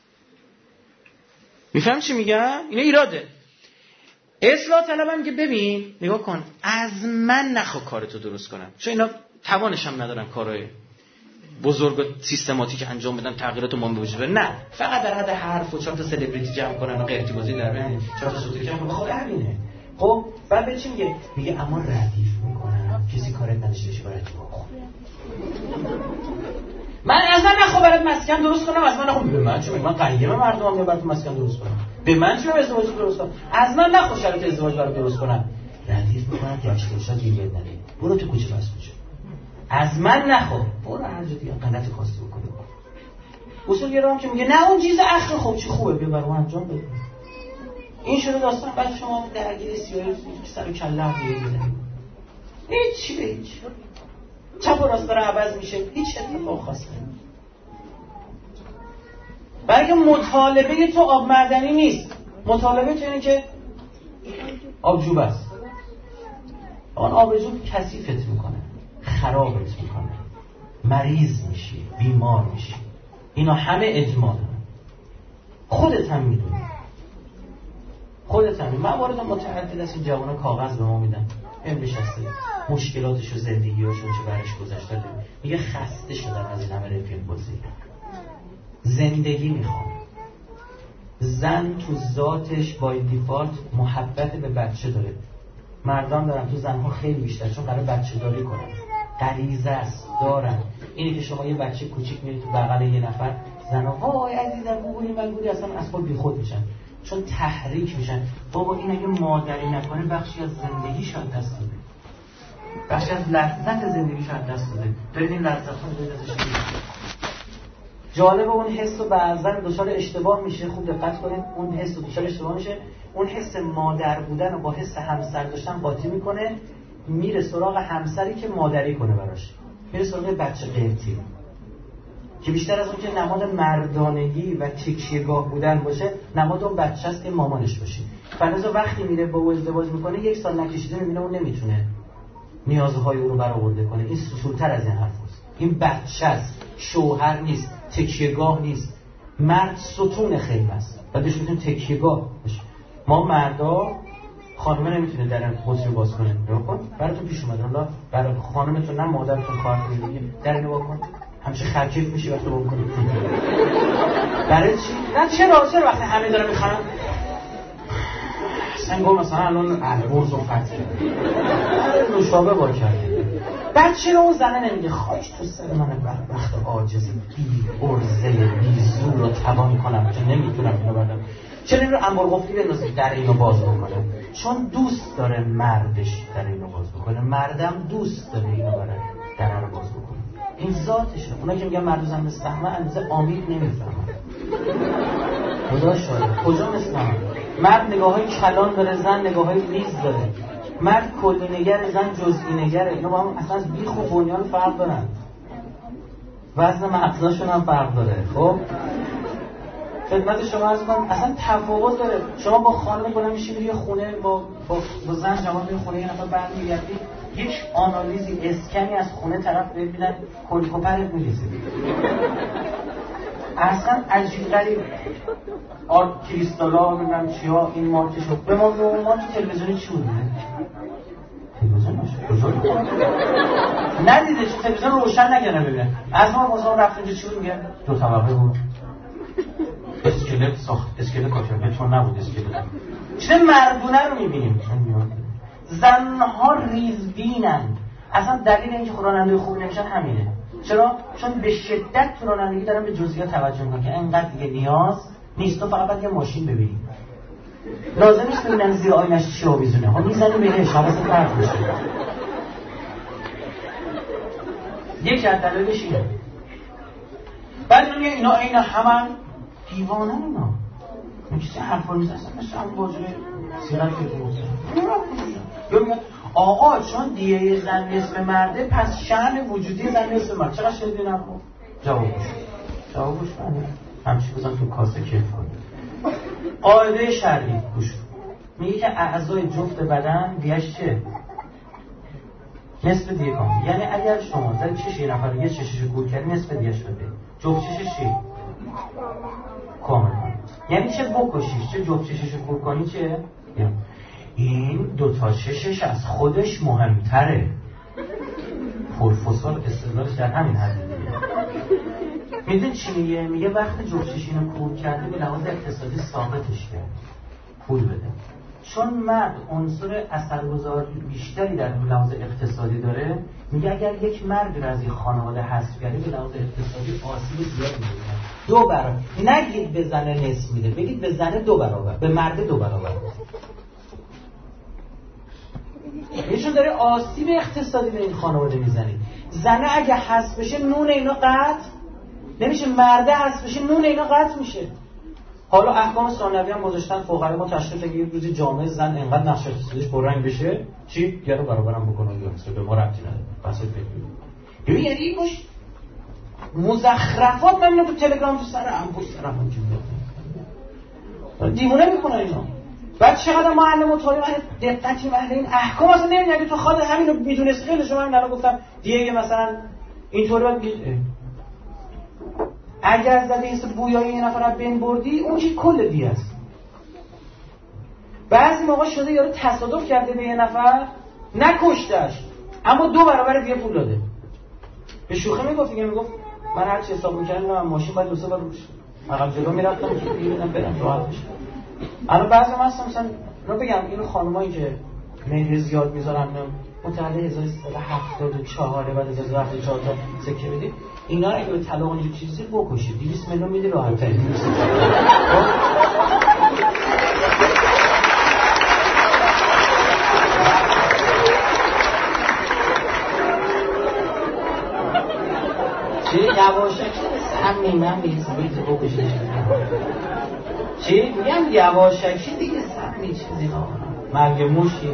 میفهم چی میگم؟ اینا ایراده. اصلاح طلبم که ببین نگاه کن، از من نخوا کارتو درست کنم، چون اینا توانش هم ندارن کارهای بزرگ و سیستماتیک انجام بدن، تغییرات مهم به وجود بیارن. نه، فقط در حد حرف و چهار تا سلبریتی جمع کنن و قیرتی بازی در بین چهار تا صوتی جمع کنن. خب همینه. خب بعد به چی میگه؟ میگه اما ردیف میکنن، کسی کارت نداشته باشه برات بخور. من از من نخوا برات مسکن درست کنم، از من نخوا به من چه؟ من قیم مردمم یا برات مسکن درست کنم؟ به من چه ازدواج درست کنم؟ از من نخوا شرط ازدواج برات درست کنم. ردیف میکنن که اشکالشات گیر نده. برو تو کوچه بس کوچه. از من نخوا. برو هر جا دیگه غلط خواسته بکنی. اصولگرا هم که میگه نه اون چیز اخر خب چی خوبه بیا برام انجام بده. این شده داستان. بعد شما درگیر سیاسی سر کله هم میگیرید. هیچ چی هیچ. چپ و راست داره عوض میشه، هیچ اتفاق خاصی نمیفته. برای مطالبه تو آب معدنی نیست. مطالبه تو اینه که آبجوب است. آن آبجوب کثیفت میکنه، خرابت میکنه، مریض میشی، بیمار میشی. اینا همه اجماع دارن. خودت هم میدونی. خودت هم میدونی. موارد متعدد از این جوانان کاغذ به ما میدن. این نشسته مشکلاتش و زندگیاشون چه برش گذشته. میگه خسته شدن از این همه رفیق بازی. زندگی میخوام. زن تو ذاتش بای دیفالت محبت به بچه داره. مردان دارن، تو زنها خیلی بیشتر، چون قراره بچه داری کنن. غریزه است دارن. اینه که شما یه بچه کوچیک میرید تو بغل یه نفر، زنها وای عزیزم گوگلی مگولی اصلا از خود بیخود میشن، چون تحریک میشن. بابا این اگه مادری نکنه بخشی از زندگیش از دست داده، بخشی از لذت زندگیش از دست داده. دارید این لذت ها رو ازش میگیرید. جالب اون حس رو بعضا دچار اشتباه میشه. خوب دقت کنید. اون حس رو دچار اشتباه میشه. اون حس مادر بودن رو با حس همسر داشتن قاطی میکنه، میره سراغ همسری که مادری کنه براش، میره سراغ بچه قیرتی که بیشتر از اون که نماد مردانگی و تکیه‌گاه بودن باشه، نماد اون بچه است که مامانش باشه. فلذا وقتی میره با او ازدواج میکنه، یک سال نکشیده میبینه اون نمیتونه نیازهای او رو برآورده کنه. این سوسولتر از این حرفاست. این بچه است، شوهر نیست، تکیه‌گاه نیست. مرد ستون خیمه است و بهش میتونه تکیه‌گاه باشه. ما مردا خانم نمیتونه در حوض رو باز کنه. نگاه کن براتون پیش اومد. الله برای خانمتون نه مادرتون کار کنه در نگاه کن همیشه خرکیف میشی وقتی باز کنی. برای چی؟ نه چرا چرا وقتی همه دارن میخوان سنگو مثلا الان البرز و فتح نوشابه با کرده. بعد چرا اون زنه نمیگه خواهش تو سر من بدبخت عاجز بی ارزه بی زور رو توان کنم که نمیتونم اینو بردم. چرا این رو انبار قفلی بندازی در اینو باز بکنه؟ چون دوست داره مردش در اینو باز بکنه. مردم دوست داره اینو برای در رو باز بکنه. این ذاتشه. اونا که میگن مرد و زن مثل همه، اندازه عامل نمیفهمن. خدا شاید کجا مثل همه؟ مرد نگاه‌های کلان داره، زن نگاه‌های ریز داره. مرد کلی نگره، زن جزئی نگره. اینا با هم اصلا از بیخ و بنیان فرق دارن. وزن مغزاشون هم فرق داره. خب خدمت شما عرض کنم اصلا تفاوت داره. شما با خانم بالا میشی میری خونه با با, با زن جوان میری خونه، یه نفر برمیگردی هیچ آنالیزی اسکنی از خونه طرف ببینن کلکوپرت میریزه. اصلا عجیب غریب آرت کریستالا میگم چیا این مارکشو به ما به ما تو تلویزیونی چی بوده؟ تلویزیون باشه ندیده، چون تلویزیون روشن نگه ببینه. از ما واسه رفت اینجا چی بود میگه؟ دو طبقه بود، اسکلت ساخت، اسکلت کاشون بهتون نبود، اسکلت چه مردونه رو میبینیم. زنها ریزبینند. اصلا دلیل اینکه راننده خوب نمیشن همینه. چرا؟ چون به شدت تو رانندگی دارن به جزئیات توجه میکنن که انقدر دیگه نیاز نیست، تو فقط باید یه ماشین ببینی، لازم نیست ببینن زیر آینش چی آویزونه، ها میزنی بهش حواست پرت میشه. یکی از دلایلش اینه. بعد میگه اینا اینا همه دیوانه اینا. این چیزی حرفا نیست اصلا، مثل هم واجبه سیرت که دوسته. یا میگه آقا چون دیه زن نصف مرده پس شأن وجودی زن نصف مرد. چقدر شدید نکن؟ جوابش جوابش منه همچی بزن تو کاسه کیف کنی. قاعده شرعی گوش میگه که اعضای جفت بدن دیهش چه؟ نصف دیه کامل. یعنی اگر شما زن چش یه نفر یه چشش گول کردی نصف دیهش بده، جفت چشش چی؟ کامل. یعنی چه بکشیش چه جفت چشش گول کنی چه؟ این دوتا چشش از خودش مهمتره. پروفسور استدلالش در همین حد دیگه. میدونی چی میگه؟ میگه وقتی جفتش اینو کور کرده به لحاظ اقتصادی ثابتش کرد پول بده. چون مرد عنصر اثرگذار بیشتری در لحاظ اقتصادی داره، میگه اگر یک مرد از این خانواده حذف کرده به لحاظ اقتصادی آسیب زیادی می‌بینه. دو برابر. نگید به زن نصف میده، بگید به زن دو برابر، به مرد دو برابر. ایشون داره آسیب اقتصادی به این خانواده میزنه. زنه اگه حذف بشه نون اینا قطع نمیشه، مرده حذف بشه نون اینا قطع میشه. حالا احکام ثانوی هم گذاشتن فقرا ما تشخیص بدیم یه روزی جامعه زن انقدر نقش اقتصادیش پررنگ بشه چی یارو برابرم بکنه یا مثلا به ما ربطی نداره. بس فکر ببین یعنی این باش مزخرفات من اینو تو تلگرام تو سر هم پست طرفم چون دیوونه میکنه اینا. بعد چقدر معلم و طالب دقتی محل این احکام اصلا نمیدونی تو خود همینو میدونستی. خیلی شما من الان گفتم دیگه مثلا اینطوری بعد میگید اگر زده است بویای یه نفر رو بین بردی اون چی کل دیگه است. بعضی موقع شده یارو تصادف کرده به یه نفر نکشتش اما دو برابر دیگه پول داده. به شوخی میگفت دیگه میگفت من هر چی حساب می‌کردم من ماشین بعد دو سه بار روش عقب جلو میرفتم که دیگه برم راحت بشه. الان بعضی من مثلا رو بگم اینو خانمایی که مهر زیاد میذارن متولد هزار و سیصد و هفتاد و چهار بعد از هزار و هفتاد و چهار تا سکه بدید اینا رو اگه به طلاق اینجور چیزی بکشید دویست میلیون میدی راحت ترین. چی؟ یواشکی سهم نیمن بیزی بیزی بکشید چی؟ میگم یواشکی دیگه سهم چیزی ها مرگ موشی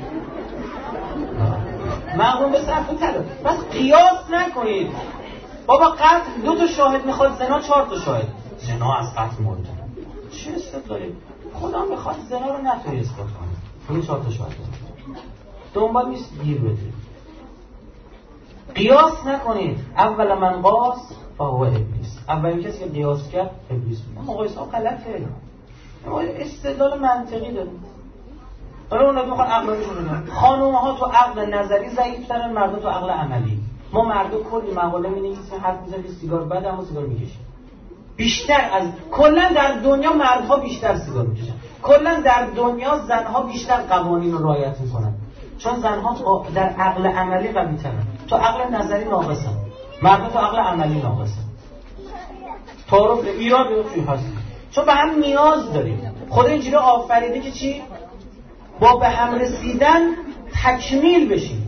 مقرون به صرف طلاق. بس قیاس نکنید بابا. قتل دو تا شاهد میخواد، زنا چهار تا شاهد. زنا از قتل مورد چه استدلالی؟ خدا میخواد زنا رو نتونی اثبات کنی، این چهار تا شاهد دنبال نیست گیر بدید. قیاس نکنید. اول من قاس فهو ابلیس. اولین کسی که قیاس کرد ابلیس بود. مقایسه ها غلطه. ما استدلال منطقی داریم. حالا اونا میخوان عقلانیشون بدن. خانوم‌ها تو عقل نظری ضعیف‌ترن، مردم تو عقل عملی. ما مردم کلی مقاله می‌نویسیم، حرف می‌زنیم سیگار بده اما سیگار می‌کشیم. بیشتر از کلا در دنیا مردها بیشتر سیگار می‌کشن. کلا در دنیا زنها بیشتر قوانین رو رعایت می‌کنن. چون زنها تو در عقل عملی قوی‌ترن. تو عقل نظری ناقصن. مردم تو عقل عملی ناقصن. تعارف ایران چی هست؟ چون به هم نیاز داریم. خدا اینجوری آفریده که چی؟ با به هم رسیدن تکمیل بشیم.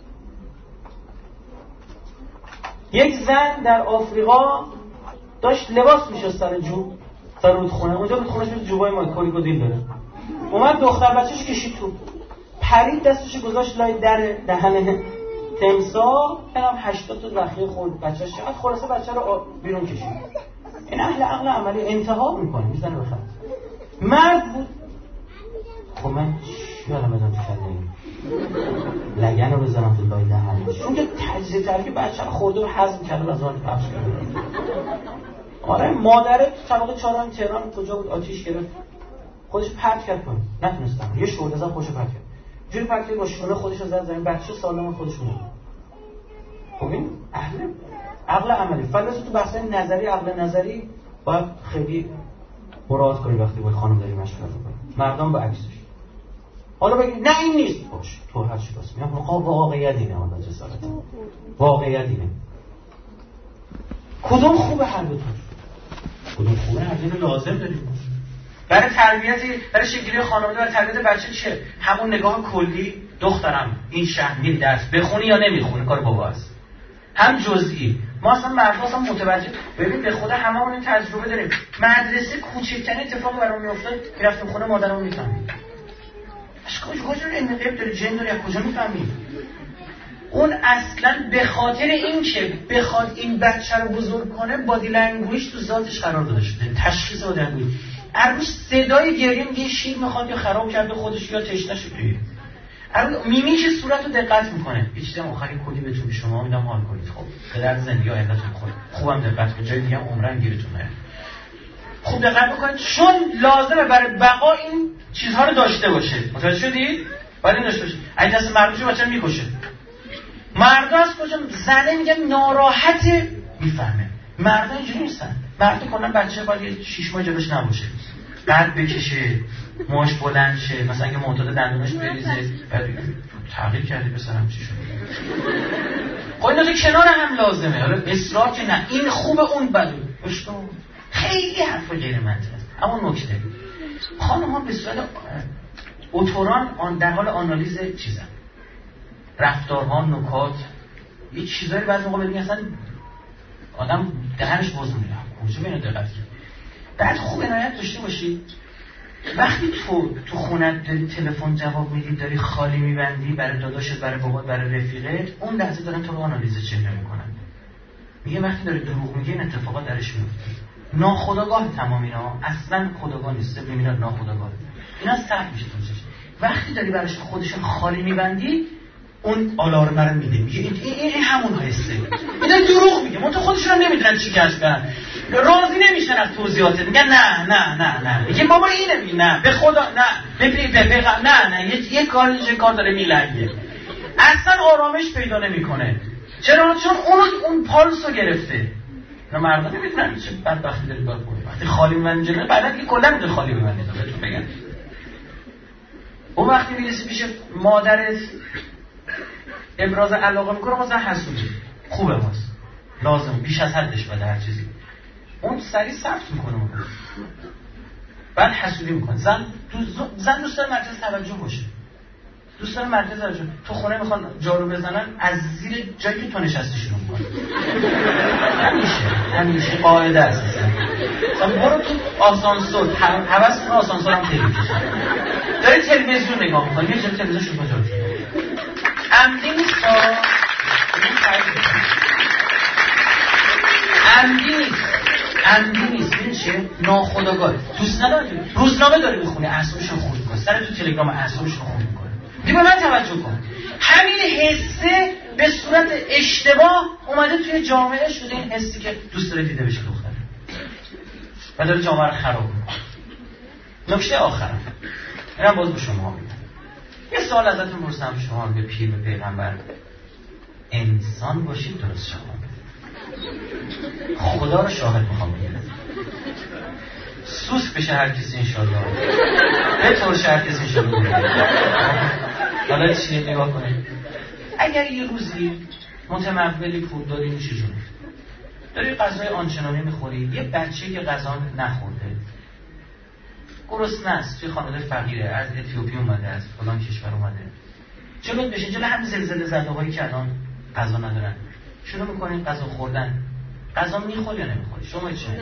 یک زن در آفریقا داشت لباس میشست سر جو در رودخونه. اونجا رودخونهش مثل جوبای ما کوریکودیل داره. اومد دختر بچه‌ش کشید تو، پرید دستش گذاشت لای در دهن تمساح اینم هشتاد تا ذخیره خورد بچه‌ش چقدر خلاصه بچه رو بیرون کشید. این اهل عقل عملی انتحار میکنه میزنه بخواد. مرد بود. خب من چی الان بدم تو کله لگن رو بزنم تو لای دهنش چون که تجزیه ترکیب بچه رو خورده و هضم کرده از آن پخش کرده. آره مادره طبقه چهارم تهران کجا بود آتیش گرفت خودش پرت کرد کنه نتونستم یه شعله زد خودش پرت کرد جوری پرت کرد با شونه خودش رو زد زمین بچه سالم خودش موند. خب این اهل عقل عملی. فلسفه تو بحث نظری عقل نظری باید خیلی مراعات کنی وقتی با خانم داری مشورت می‌کنی. مردم به عکسش حالا بگی نه این نیست باشه تو هر چی باشه میگم آقا واقعیت اینه حالا جسارت واقعیت اینه کدوم خوبه هر دو تا کدوم خوبه هر دو لازم داریم برای تربیتی برای شکلی خانواده برای تربیت بچه چه همون نگاه کلی دخترم این شهر میری درس بخونی یا نمیخونی کار بابا است هم جزئی ما اصلا مردم اصلا متوجه ببین به خدا هممون این تجربه داریم مدرسه کوچکترین اتفاقی برام میافتاد میرفتیم خونه مادرمو میفهمید از کجا کجا علم غیب داره جن داره از کجا میفهمید اون اصلا به خاطر این که بخواد این بچه رو بزرگ کنه بادی لنگویج تو ذاتش قرار داده شده تشخیص بادی لنگویج ارگوش صدای گریه میگه شیر میخواد یا خراب کرده خودش یا تشنه شده میمیش صورت رو دقت میکنه یه چیزی هم آخرین کلی بهتون به شما میدم حال کنید خب پدر زندگی ها علتون خود خوبم دقت کنید جای دیگه هم عمرن گیرتون میاد خوب دقت بکنید چون لازمه برای بقا این چیزها رو داشته باشه متوجه شدید باید این داشته باشه اگه دست مردوش بچه میکشه مردا از کجا زنه میگن ناراحته میفهمه مردا اینجوری نیستن مردا کنن بچه باید شش ماه جلوش نباشه قد بکشه موش بلند شه مثلا اگه معتاد دندونش بریزه بعد تغییر کردی پسرم چی شد خب اینا تو کنار هم لازمه حالا اصرار که نه این خوبه اون بده اشتو خیلی حرف غیر منطقی است اما نکته خانم ها به صورت اتوران آن در حال آنالیز چیزن رفتارها نکات یه چیزایی بعضی موقع ببینی اصلا آدم دهنش باز میره کجا بینه دقت کنی بعد خوب عنایت داشته باشی وقتی تو تو خونت داری تلفن جواب میدی داری خالی میبندی برای داداشت برای بابات برای رفیقت اون لحظه دارن تو رو آنالیز چهره میکنن میگه وقتی داری دروغ میگی این اتفاقات درش میفته ناخودآگاه تمام اینا اصلا خودآگاه نیست میبینن ناخودآگاه اینا سخت میشه توش وقتی داری براش خودشون خالی میبندی اون آلارم رو میده میگه این این همون حسه اینا دروغ میگه من تو خودشون هم نمیدونن چی کردن راضی نمیشن از توضیحات میگن نه نه نه نه میگه بابا اینه میگه نه به خدا نه به به نه نه یه یه کار یه کار داره میلنگه اصلا آرامش پیدا نمیکنه چرا چون اون اون پالسو گرفته نه مردم نمیدونن چه بدبختی داره کار کنه وقتی خالی منجله بعدا که کلا میده خالی بمونه بهتون بگم اون وقتی میرسی پیش مادرت ابراز علاقه میکنه مثلا حسودی خوبه واسه لازم بیش از حدش بده هر چیزی اون سری ثبت میکنه اون بعد حسودی میکنه زن زن دوست داره مرکز توجه باشه دوست داره مرکز توجه تو خونه میخوان جارو بزنن از زیر جایی که تو نشستی شروع میکنه همیشه همیشه قاعده است مثلا برو تو آسانسور حواس کن آسانسور هم تلویزیون داری تلویزیون نگاه میکنی یه جای تلویزیون شروع کجا عمدی نیست عمدی نیست عمدی نیست این چه؟ ناخودآگاه دوست نداری روزنامه داری میخونی اعصابشون خورد میکنه سر تو تلگرام اعصابشون خورد میکنه دیگه من توجه کن همین حسه به صورت اشتباه اومده توی جامعه شده این حسی که دوست داره دیده بشه دختره و داره جامعه رو خراب میکنه نکته آخرم اینم باز به شما میگم یه سوال ازتون پرسیدم شما به پیر به پیغمبر انسان باشید درست شما خدا رو شاهد میخوام بگیرم سوس بشه هر کسی انشالله به طور هر کسی انشالله حالا چیه نگاه کنید اگر یه روزی متمولی پول داری میشه جون داری غذای آنچنانی میخوری یه بچه که غذا نخورده گرسنه است توی خانواده فقیره از اتیوپی اومده از فلان کشور اومده جلوت بشه جلو همین زلزله زده‌هایی که الان غذا ندارن شروع میکنین غذا خوردن غذا میخوری یا نمیخوری شما چی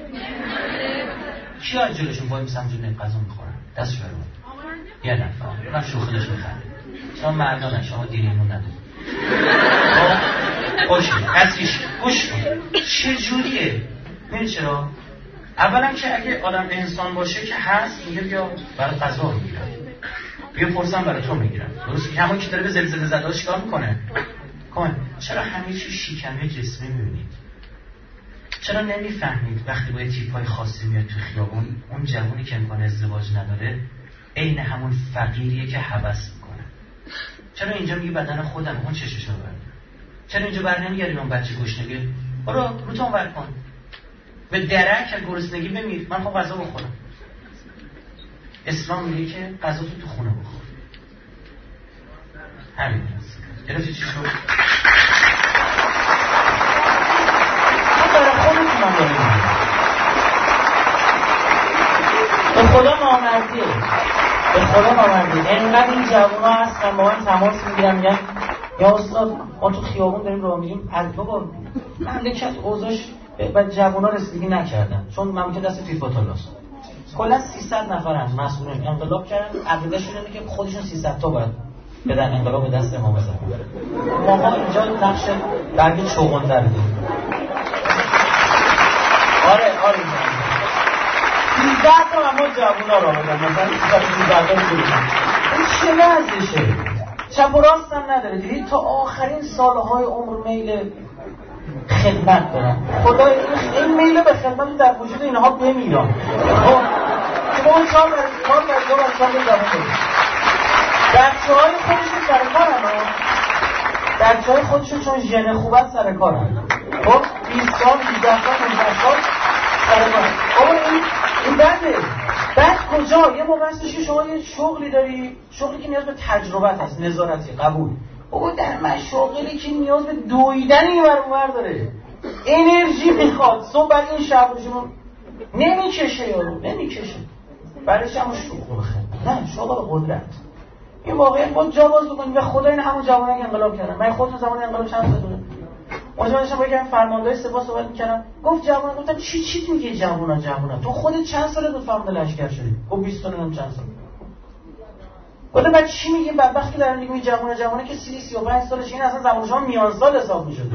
کی از جلوشون وای میسم جلوی غذا میخورن دستش برو یه نفر من شوخی داشت میخوام شما مردانه شما دینیمون ندارید اوکی اصلیش گوش کن چه جوریه؟ ببین چرا؟ اولا که اگه آدم انسان باشه که هست میگه بیا برای غذا میگیرم، بیا پرسم برای تو میگیرم، درست؟ همون که داره به زلزله زده چیکار میکنه؟ کن چرا همه چی شیکمه جسمی میبینید؟ چرا نمیفهمید وقتی با تیپای خاصی میاد تو خیابون اون جوونی که امکان ازدواج نداره عین همون فقیریه که هوس میکنه؟ چرا اینجا میگه بدن خودم اون چششو برد؟ چرا اینجا بر نمیگردیم اون بچه گشنگه برو روتون ور کن به درک از گرسنگی بمیر، من خواهم غذا بخورم. اسلام میگه که غذا تو تو خونه بخور. همین هست. گرفتی چی شد؟ من برای خودتونم داریم به خدا نامردیه، به خدا نامردیه. انقدر این جوان ها هستن با من تماس میگیرن میگن یا استاد ما تو خیابون داریم راه میریم البته با مملکت اوضاعش و جوان ها رسیدگی نکردن چون مملکت دست فیفاتالاست. کلا سیصد نفرن مسئولین انقلاب کردن، عقیده‌شون اینه که خودشون سیصد تا باید بدن انقلاب به دست امام زمان. ما اینجا نقش برگ چوغندر داریم. آره آره سیزده تا اما جوونا را بدن مثلا سیزده تا رو بودن. این چه وضعشه؟ چپ و راست هم نداره دیدید تا آخرین سالهای عمر میل خدمت دارن. خدا این میل به خدمت در وجود اینها بمیرن. خب که ما چهار برای چهار برای دو برای چهار برای زمان داریم. بچه های خودشون سر کارن ها. بچه های خودشون چون ژن خوبت سر کارن. خب بیست سال، بیزده سال، پانزده سال سر کارن. اما این این بنده. بعد کجا؟ یه موقع هستش که شما یه شغلی داری، شغلی که نیاز به تجربت هست، نظارتی، قبول. بابا در مشاغلی که نیاز به دویدن این ور اونور داره، انرژی میخواد. صبح بعد این شب روشون نمیکشه یارو، نمیکشه. برایش هم شغل بخیر. نه شغل قدرت. این واقعا با جا باز بکنید. به خدا این همون جوانایی که انقلاب کردن. من خودم زمان انقلاب چند سال بودم. اونجا داشتم با یکی فرماندهای سپاه صحبت می‌کردم. گفت جوونا، گفتم چی چی میگی جوونا جوونا؟ تو خودت چند ساله بود فرمانده لشکر شدی؟ گفت بیست و نه چند سال. گفتم بعد چی میگی بدبختی دارن میگی جوونا جوونا که سی سی و پنج سالش این اصلا زمان شما میان سال حساب می‌شد.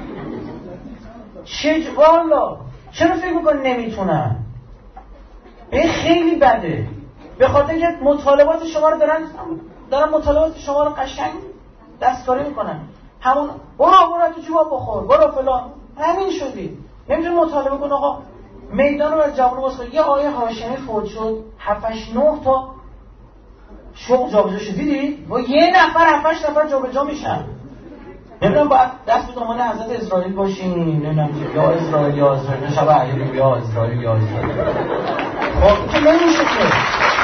چه والا چرا فکر می‌کنی نمیتونن؟ این خیلی بده. به خاطر اینکه مطالبات شما رو دارن دارن مطالبات شما رو قشنگ دستکاری میکنن. همون برو برو تو جواب بخور، برو فلان. همین شدی. نمیتونی مطالبه کن آقا میدان رو از جوان واسه یه آقای هاشمی فوت شد، هفت هشت نه تا شغل جابجا شد. دیدی؟ با یه نفر هفت هشت نفر جابجا میشن. نمیدونم باید دست به دامن حضرت اسرائیل باشین، نمیدونم یا اسرائیل یا اسرائیل، شبه عیالی یا اسرائیل یا اسرائیل. خب که نمیشه که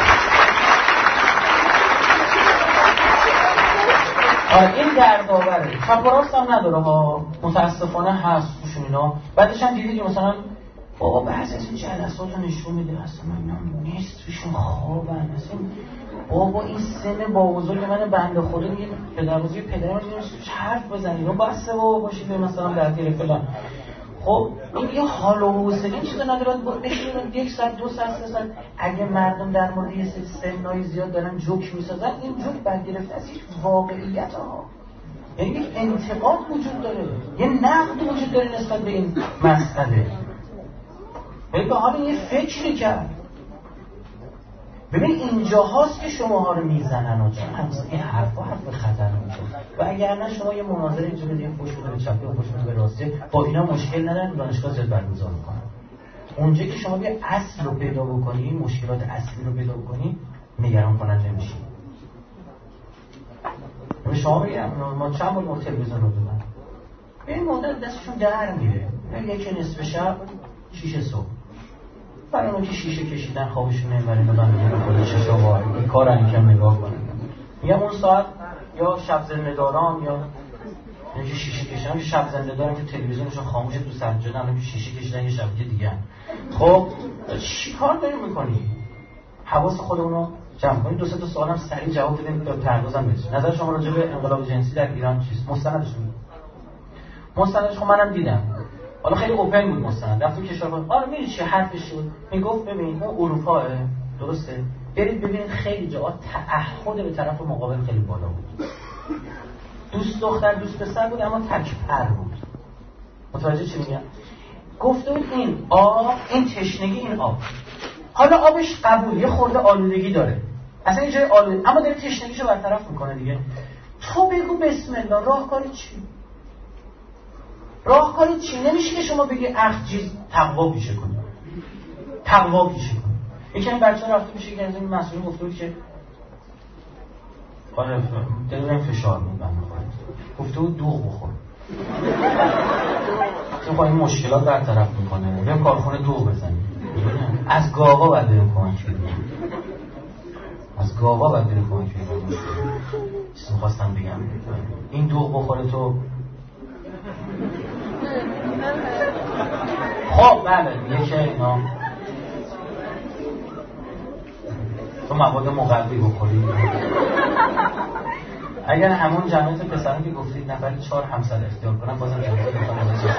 این دردآوره. چپ و راست هم نداره ها، متاسفانه هست توشون اینا. بعدش هم دیدید که مثلا بابا بعضی از این جلسات رو نشون میده اصلا من نصفشون خوابن. اصلا بابا این سن با بزرگ من بنده خدا میگه پدربزرگ پدرم نمیشه حرف بزنید و بسته بابا باشید به مثلا درگیر فلان. خب این یه حال و حوصله چیزا نداره بشینن یک ساعت دو ساعت سه ساعت. اگه مردم در مورد یه سری سنای زیاد دارن جوک میسازن این جوک برگرفته از هیچ واقعیت ها. یعنی یک انتقاد وجود داره، یه نقد وجود داره نسبت به این مسئله. ولی به حال یه فکری کرد. ببین اینجا هاست که شماها رو میزنن و چون همسا این حرفا حرف خطرناکه. و اگر نه شما یه مناظره اینجا بدید فوش بده به چپی و فوش بده به راستی، با اینا مشکل ندارن، دانشگاه زیاد برگزار میکنن. اونجا که شما یه اصل رو پیدا بکنی، مشکلات اصلی رو پیدا بکنی، نگران کننده نمیشی. به شما میگم ما چند بار مورد تلویزیون رو دادن. این مادر دستشون در میره. یکی نصف شب، شیشه صبح. برای اون که شیشه کشیدن خوابشون نمیبره اینا بنده خود چشا وای این کار انجام نگاه کنن. میگم اون ساعت یا شب زنده‌داران یا اینکه شیشه کشیدن، شب زنده‌داران که تلویزیونشون خاموشه تو سجاده الان که شیشه کشیدن یه شب دیگه. خب چی کار داری میکنی؟ حواس خودمون رو جمع کنید. دو سه تا سوالم سریع جواب بدین تا پردازم بشه. نظر شما راجع به انقلاب جنسی در ایران چیست؟ مستندش میگم. مستندش خب منم دیدم. حالا خیلی اوپن بود مستند. رفتم کشور آره می‌دونی چه حرفش بود؟ میگفت ببین اون اروپا درسته؟ برید ببینید خیلی جاها تعهد به طرف مقابل خیلی بالا بود. دوست دختر دوست پسر بود اما تک پر بود. متوجه چی میگم؟ گفته بود این آب، این تشنگی این آب، حالا آبش قبول، یه خورده آلودگی داره، اصلا یه جای آلوده، اما داره تشنگیشو برطرف میکنه دیگه. تو بگو بسم الله، راهکاری چی؟ راهکاری چی؟ نمیشه که شما بگی اخ چیز تقوا پیشه کنی، تقوا پیشه کنی. یکی این بچه رفته میشه که از این مسئول گفته بود که آره دلم فشار بود من میخواد، گفته بود دوغ بخور. تو با این مشکلات برطرف میکنه، بریم کارخونه دوغ بزنیم. از گاوا باید بریم کمک بگیریم، از گاوا باید بریم کمک بگیریم. چیزی میخواستم بگم این دوغ بخوره تو خب بله میگه که اینا تو مواد مقوی بخوری. اگر همون جمعیت پسران که گفتید نفری چهار همسر اختیار کنن بازم جمعیت بخوام بازم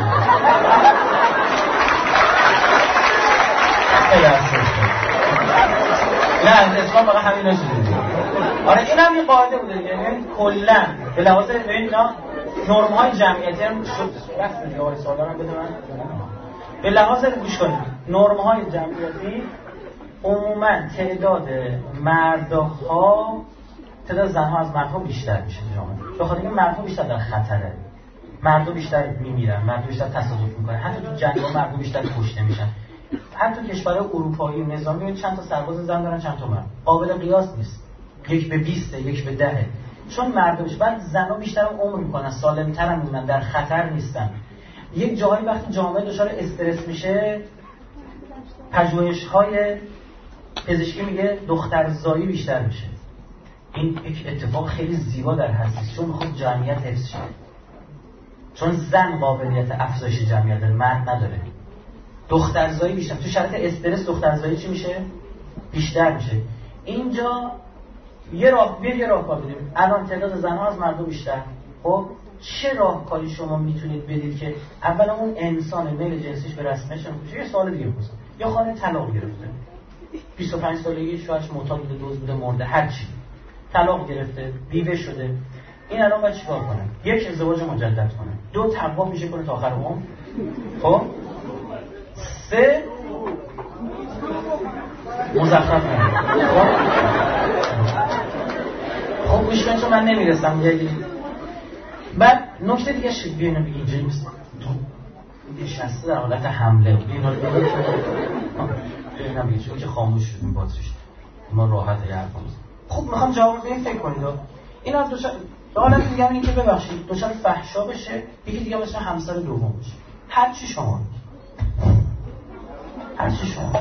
نه از اسلام فقط همین رو شدید. آره این هم یه قاعده بوده، یعنی کلا به لحاظ اینا نرم های جمعیتی هم شد رفت دیگه. آقای سوالا هم بده من به لحاظ گوش کنید، نرم های جمعیتی عموما تعداد مردها تعداد زنها از مردها بیشتر میشه جامعه، به خاطر اینکه مردها بیشتر در خطره، مردها بیشتر میمیرن، مردها بیشتر تصادف میکنن، حتی تو جنگ‌ها مردها بیشتر کشته میشن. حتی کشورهای اروپایی نظامی چند تا سرباز زن دارن چند تا مرد، قابل قیاس نیست، یک به بیست، یک به ده، چون مردم بیشتر، بعد زنها بیشتر عمر میکنن، سالمتر هم میمونن، در خطر نیستن. یک جایی وقتی جامعه دچار استرس میشه، پژوهش‌های پزشکی میگه دخترزایی بیشتر میشه. این یک اتفاق خیلی زیبا در هست، چون میخواد جمعیت حفظ شه، چون زن قابلیت افزایش جمعیت داره، مرد نداره. دخترزایی بیشتر تو شرایط استرس، دخترزایی چی میشه؟ بیشتر میشه. اینجا یه راه بیر یه راه کار بدیم. الان تعداد زنها از مردم بیشتر، خب چه راهکاری شما میتونید بدید که اولا اون انسان میل جنسیش به رسمیت نشه؟ یه سوال دیگه بپرسم. یا خانه طلاق گرفته، بیست و پنج سالگی شوهرش معتاد بوده، دوز بوده، مرده، هر چی، طلاق گرفته، بیوه شده، این الان باید چیکار کنه؟ یک، ازدواج مجدد کنه. دو، تقوا میشه کنه تا آخر عمر. خب سه، مزخرف کنه. خب خب گوش کن چون من نمیرسم. یه بعد نکته دیگه شد بیاینو بگی جیمز تو نشسته در حالت حمله، بیاینو بگی بیاینو بگی چون که خاموش شدیم باتریش ما راحت یه حرف میزنیم. خب میخوام جواب بدین، فکر کنید این از دوشن حالت دیگه این که ببخشید دوشن فحشا بشه، یکی دیگه مثلا همسر دوم بشه، هر چی شما هر چی شما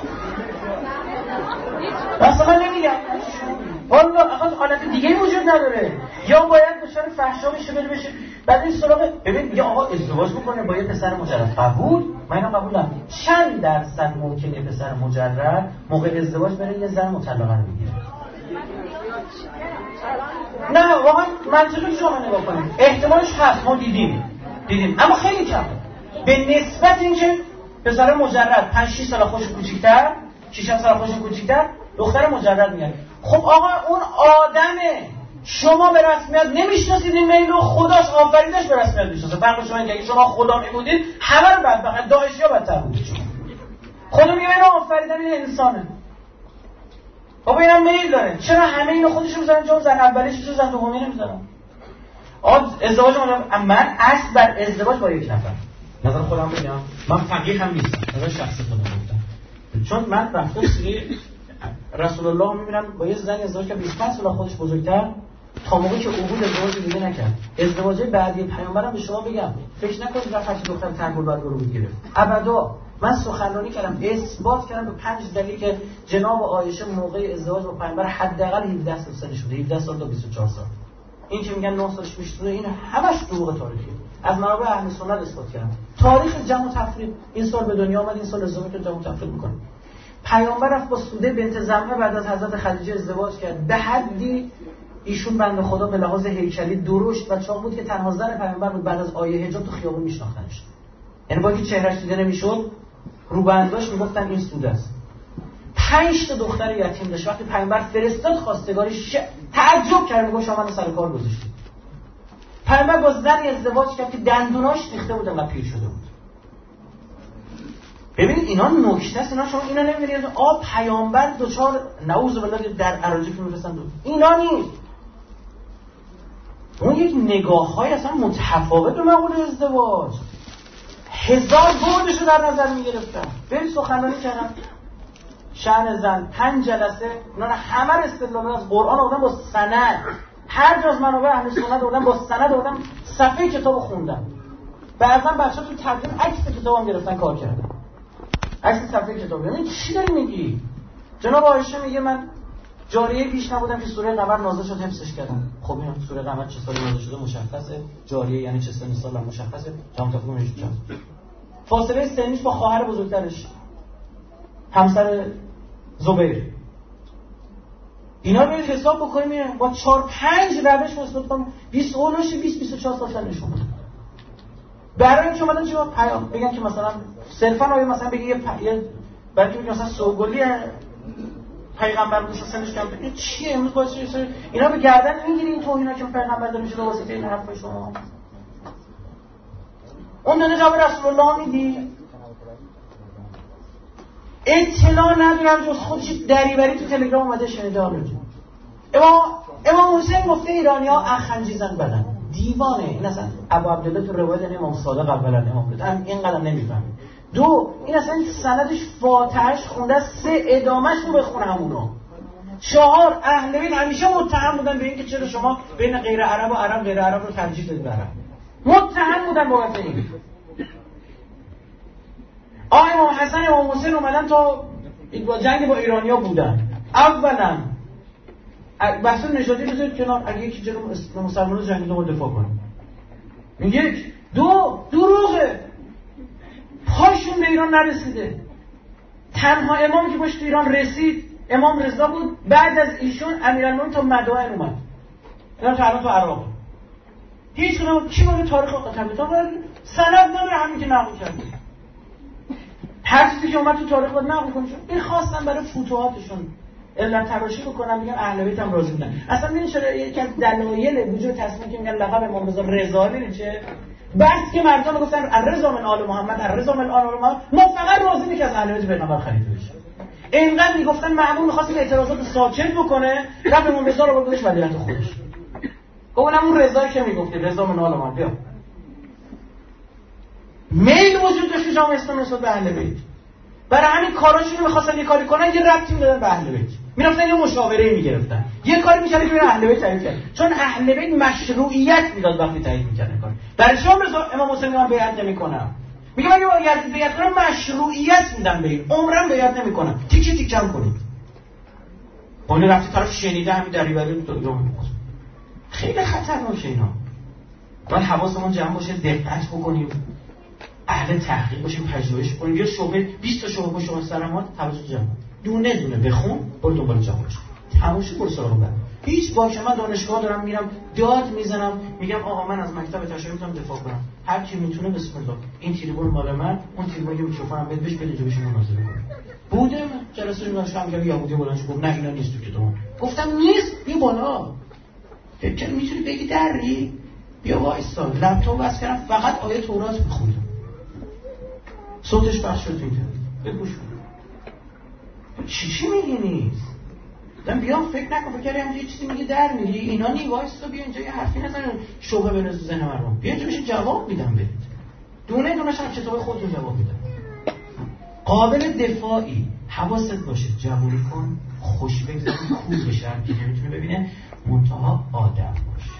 مثلا نمیگم والا اصلا حالت دیگه وجود نداره. یا باید دچار فحشا بشه بره بشه بعد این سراغ ببین میگه آقا ازدواج بکنه با یه پسر مجرد. قبول؟ من اینو قبول دارم. چند درصد ممکنه پسر مجرد موقع ازدواج بره یه زن مطلقه رو بگیره؟ نه واقعا منطقی شما نگاه کنید احتمالش هست، ما دیدیم دیدیم اما خیلی کم به نسبت اینکه پسر مجرد پنج شش سال خوش کوچیک‌تر، شش سال خوش کوچیک‌تر دختر مجرد میاد. خب آقا اون آدمه، شما به رسمیت نمیشناسید این میلو، خداش آفریدش به رسمیت میشناسه. فرق شما اینه که شما خدا میبودید همه رو بدبخت داعشیا بدتر بودید. شما خدا میگه من آفریدم این انسانه. بابا اینم میل داره، چرا همه اینو خودشون میذارن جا زن اولیش چرا زن دومی نمیذارن؟ آقا ازدواج من من اصل بر ازدواج با یک نفر. نظر خودم بگم من فقیه هم نیستم، نظر شخصی خودم گفتم، چون من رفتم سری رسول الله میبینم با یه زنی ازدواج که بیست و پنج سال خودش بزرگتر، تا موقعی که عبود ازدواج دیگه نکرد. ازدواج بعدی پیامبرم به شما بگم فکر نکنید رفت دختر تنگول بعد رو گرفت. ابدا. من سخنرانی کردم اثبات کردم به پنج دلیل که جناب عایشه موقع ازدواج با پیامبر حداقل هفده سال سنش بوده، هفده سال تا بیست و چهار سال. این که میگن نه سالش میشونه این همش دروغ تاریخی. از منابع اهل سنت اثبات کردم. تاریخ جمع و تفریق این سال به دنیا آمد، این سال ازدواج رو جمع و تفریق میکنه. پیامبر رفت با سوده بنت زمعه بعد از حضرت خدیجه ازدواج کرد. به حدی ایشون بنده خدا به لحاظ هیکلی درشت و چاق بود که تنها زن پیامبر بود بعد از آیه حجاب تو خیابون میشناختنش. یعنی با اینکه چهرهش دیده نمیشد روبنداش میگفتن این سوده است. پنج تا دختر یتیم داشت. وقتی پیامبر فرستاد خواستگارش ش... تعجب کرد، میگه شما منو سر کار گذاشتید. پیامبر با زنی ازدواج کرد که دندوناش ریخته بود انقدر پیر شده بود. ببینید اینا نکته است. اینا شما اینا نمی‌بینید آ پیامبر دوچار نعوذ بالله در اراجیف میرسن دو. اینا نیست. اون یک نگاه‌های اصلا متفاوت به مقوله ازدواج. هزار بردشو در نظر می‌گرفتن. برید سخنرانی کردن شأن زن پنج جلسه اونا همه رو استدلال از قرآن آوردن با سند. هر جا از منابع اهل سنت آوردن با سند آوردن صفحه کتابو خوندن. بعضا بچه‌ها تو ترجمه عکس کتابم گرفتن کار کردن. عکس صفحه کتاب. ببین چی داری میگی؟ جناب عایشه میگه من جاریه بیش نبودم که سوره قمر نازل شد حفظش کردم. خب این سوره قمر چه سالی نازل شده مشخصه. جاریه یعنی چه سن سال مشخصه. جام تفکر میشه چند. فاصله سنیش با خواهر بزرگترش همسر زبیر. اینا رو حساب بکنیم با چهار پنج روش نسبت کنیم بیست اولش بیست بیست و چهار سال سنشون بود. برای اینکه اومدن چه پیام بگن که مثلا صرفا آیه مثلا بگی یه یه برای اینکه مثلا سوگلی پیغمبر بود سنش کم این چیه امروز باعث شده اینا به گردن میگیری این توهینا که پیغمبر داره میشه به واسطه این حرفای شما. اون دونه جواب رسول الله میدی اطلاع ندارم جز خودش دریوری تو تلگرام اومده شنیده حالا جو امام امام حسین گفته ایرانی‌ها اخنجیزن بدن دیوانه. این اصلا ابو عبدالله تو روایت امام صادق اولا امام بود اینقدر نمیفهمه. دو این اصلا سندش فاتحهش خونده، سه ادامهش رو بخونه همونو. چهار اهل بیت همیشه متهم بودن به اینکه چرا شما بین غیر عرب و عرب غیر عرب رو ترجیح دادید به عرب. متهم بودن بابت این. آقای امام حسن امام حسین اومدن تا جنگ با ایرانیا بودن. اولا بحث نژادی بذارید کنار، اگه یکی جلو مسلمان‌ها جنگیده رو دفاع کنه. یک دو دروغه. پاشون به ایران نرسیده. تنها امامی که باش تو ایران رسید امام رضا بود. بعد از ایشون امیرالمومنین تا مدائن اومد. اینا تا الان تو عراق. هیچ کدوم کی به تاریخ قطبیتا سند نداره همین که نقل کرده. هر چیزی که اومد تو تاریخ بود نقل کنه. این خواستن برای فتوحاتشون علت تراشی بکنن میگن اهل بیت هم راضی بودن. اصلا ببین چرا یکی از دلایل وجود تصمیم که میگن لقب امام رضا رضا ببین چه بس که مردم گفتن الرضا من آل محمد الرضا من آل محمد ما فقط راضی نیست از اهل بیت پیغمبر خلیفه بشه. اینقدر میگفتن معمول می‌خواست اعتراضات ساکت بکنه رب امام رضا رو بردش مدینه خودش. اونم اون رضایی که میگفت رضا من آل محمد بیا. میل وجود داشت جامعه اسلامی نسبت به اهل بیت. برای همین کاراشونو می‌خواستن یه کاری کنن یه ربطی میدادن به اهل بیت. میرفتن یه مشاوره میگرفتن. یه کاری می‌کردن که به اهل بیت تعیین کنه. چون اهل بیت مشروعیت میداد وقتی تعیین می‌کردن کار. در شام رضا امام حسین من بیعت نمی‌کنم. میگم اگه باید بیعت کنم مشروعیت میدم به این. عمرم بیعت نمی‌کنم. تیکی تیکم کنید. اون رفتی طرف شنیده همین دریوری دو خیلی خطرناکه اینا. باید حواسمون جمع باشه دقت بکنیم. اهل تحقیق باشیم پژوهش کنیم. یه شعبه بیست تا شعبه شما سرمات توجه جمع. دونه دونه بخون برو دنبال جوابش. تماشا برو سراغ بعد. هیچ باشه من دانشگاه دارم میرم داد میزنم میگم آقا من از مکتب تشریح میتونم دفاع کنم. هر کی میتونه بسم الله. این تریبون مال من، اون تریبون یه میکروفونم بده بهش بده جوابش مناظره کنه. بوده جلسه دانشگاه میگم یهودی بلندش گفت نه اینا نیست تو کتاب. گفتم نیست بیا بالا. فکر میتونی بگی دری بیا وایسا لپتاپ واسه کردم فقط آیه تورات میخوندم. صوتش پخش شد اینجا. بگوش کن. چی چی میگی نیست؟ دم بیام فکر نکن فکر کردم یه چیزی میگه در میری اینا نی وایسا بیا اینجا یه حرفی نزن شوبه بنز ذهن مردم. بیا اینجا بشه جواب میدم بهت. دونه دونه شب کتاب خودتون جواب میدم. قابل دفاعی حواست باشه جوونی کن خوش بگذار خوب بشه که نمیتونه ببینه منتها آدم باشه.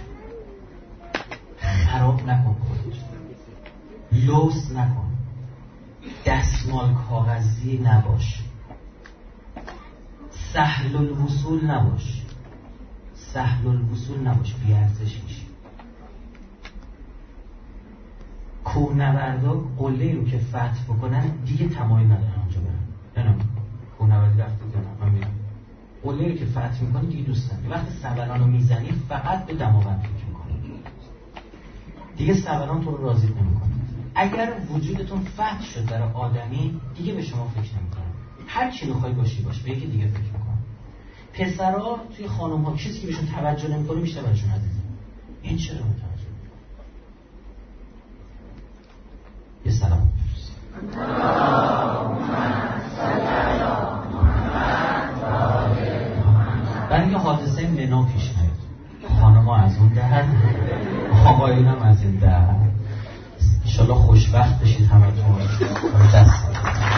خراب نکن خودت. لوس نکن. دستمال کاغذی نباش. سهل الوصول نباش. سهل الوصول نباش بیارزش میشی. کوهنوردا قله رو که فتح بکنن دیگه تمایل ندارن اونجا برن. نه نه کوهنوردی رفته کنن من میرم. قله رو که فتح میکنی دیگه دوست نداری. وقتی سبلانو میزنی فقط به دماوند فکر میکنی. دیگه سبلان تو رو راضی نمیکنه. اگر وجودتون فتح شد برای آدمی دیگه به شما فکر نمیکنه. هر چی میخوای باشی باش به یکی دیگه فکر میکنه. پسرا توی خانم‌ها چیزی که بهشون توجه نمیکنه بیشتر براشون عزیزه. این چرا متوجه؟ برای یه حادثه منا پیش میاد، خانم‌ها از اون در، آقایون هم از این در. انشالله خوشبخت بشید همتون. دست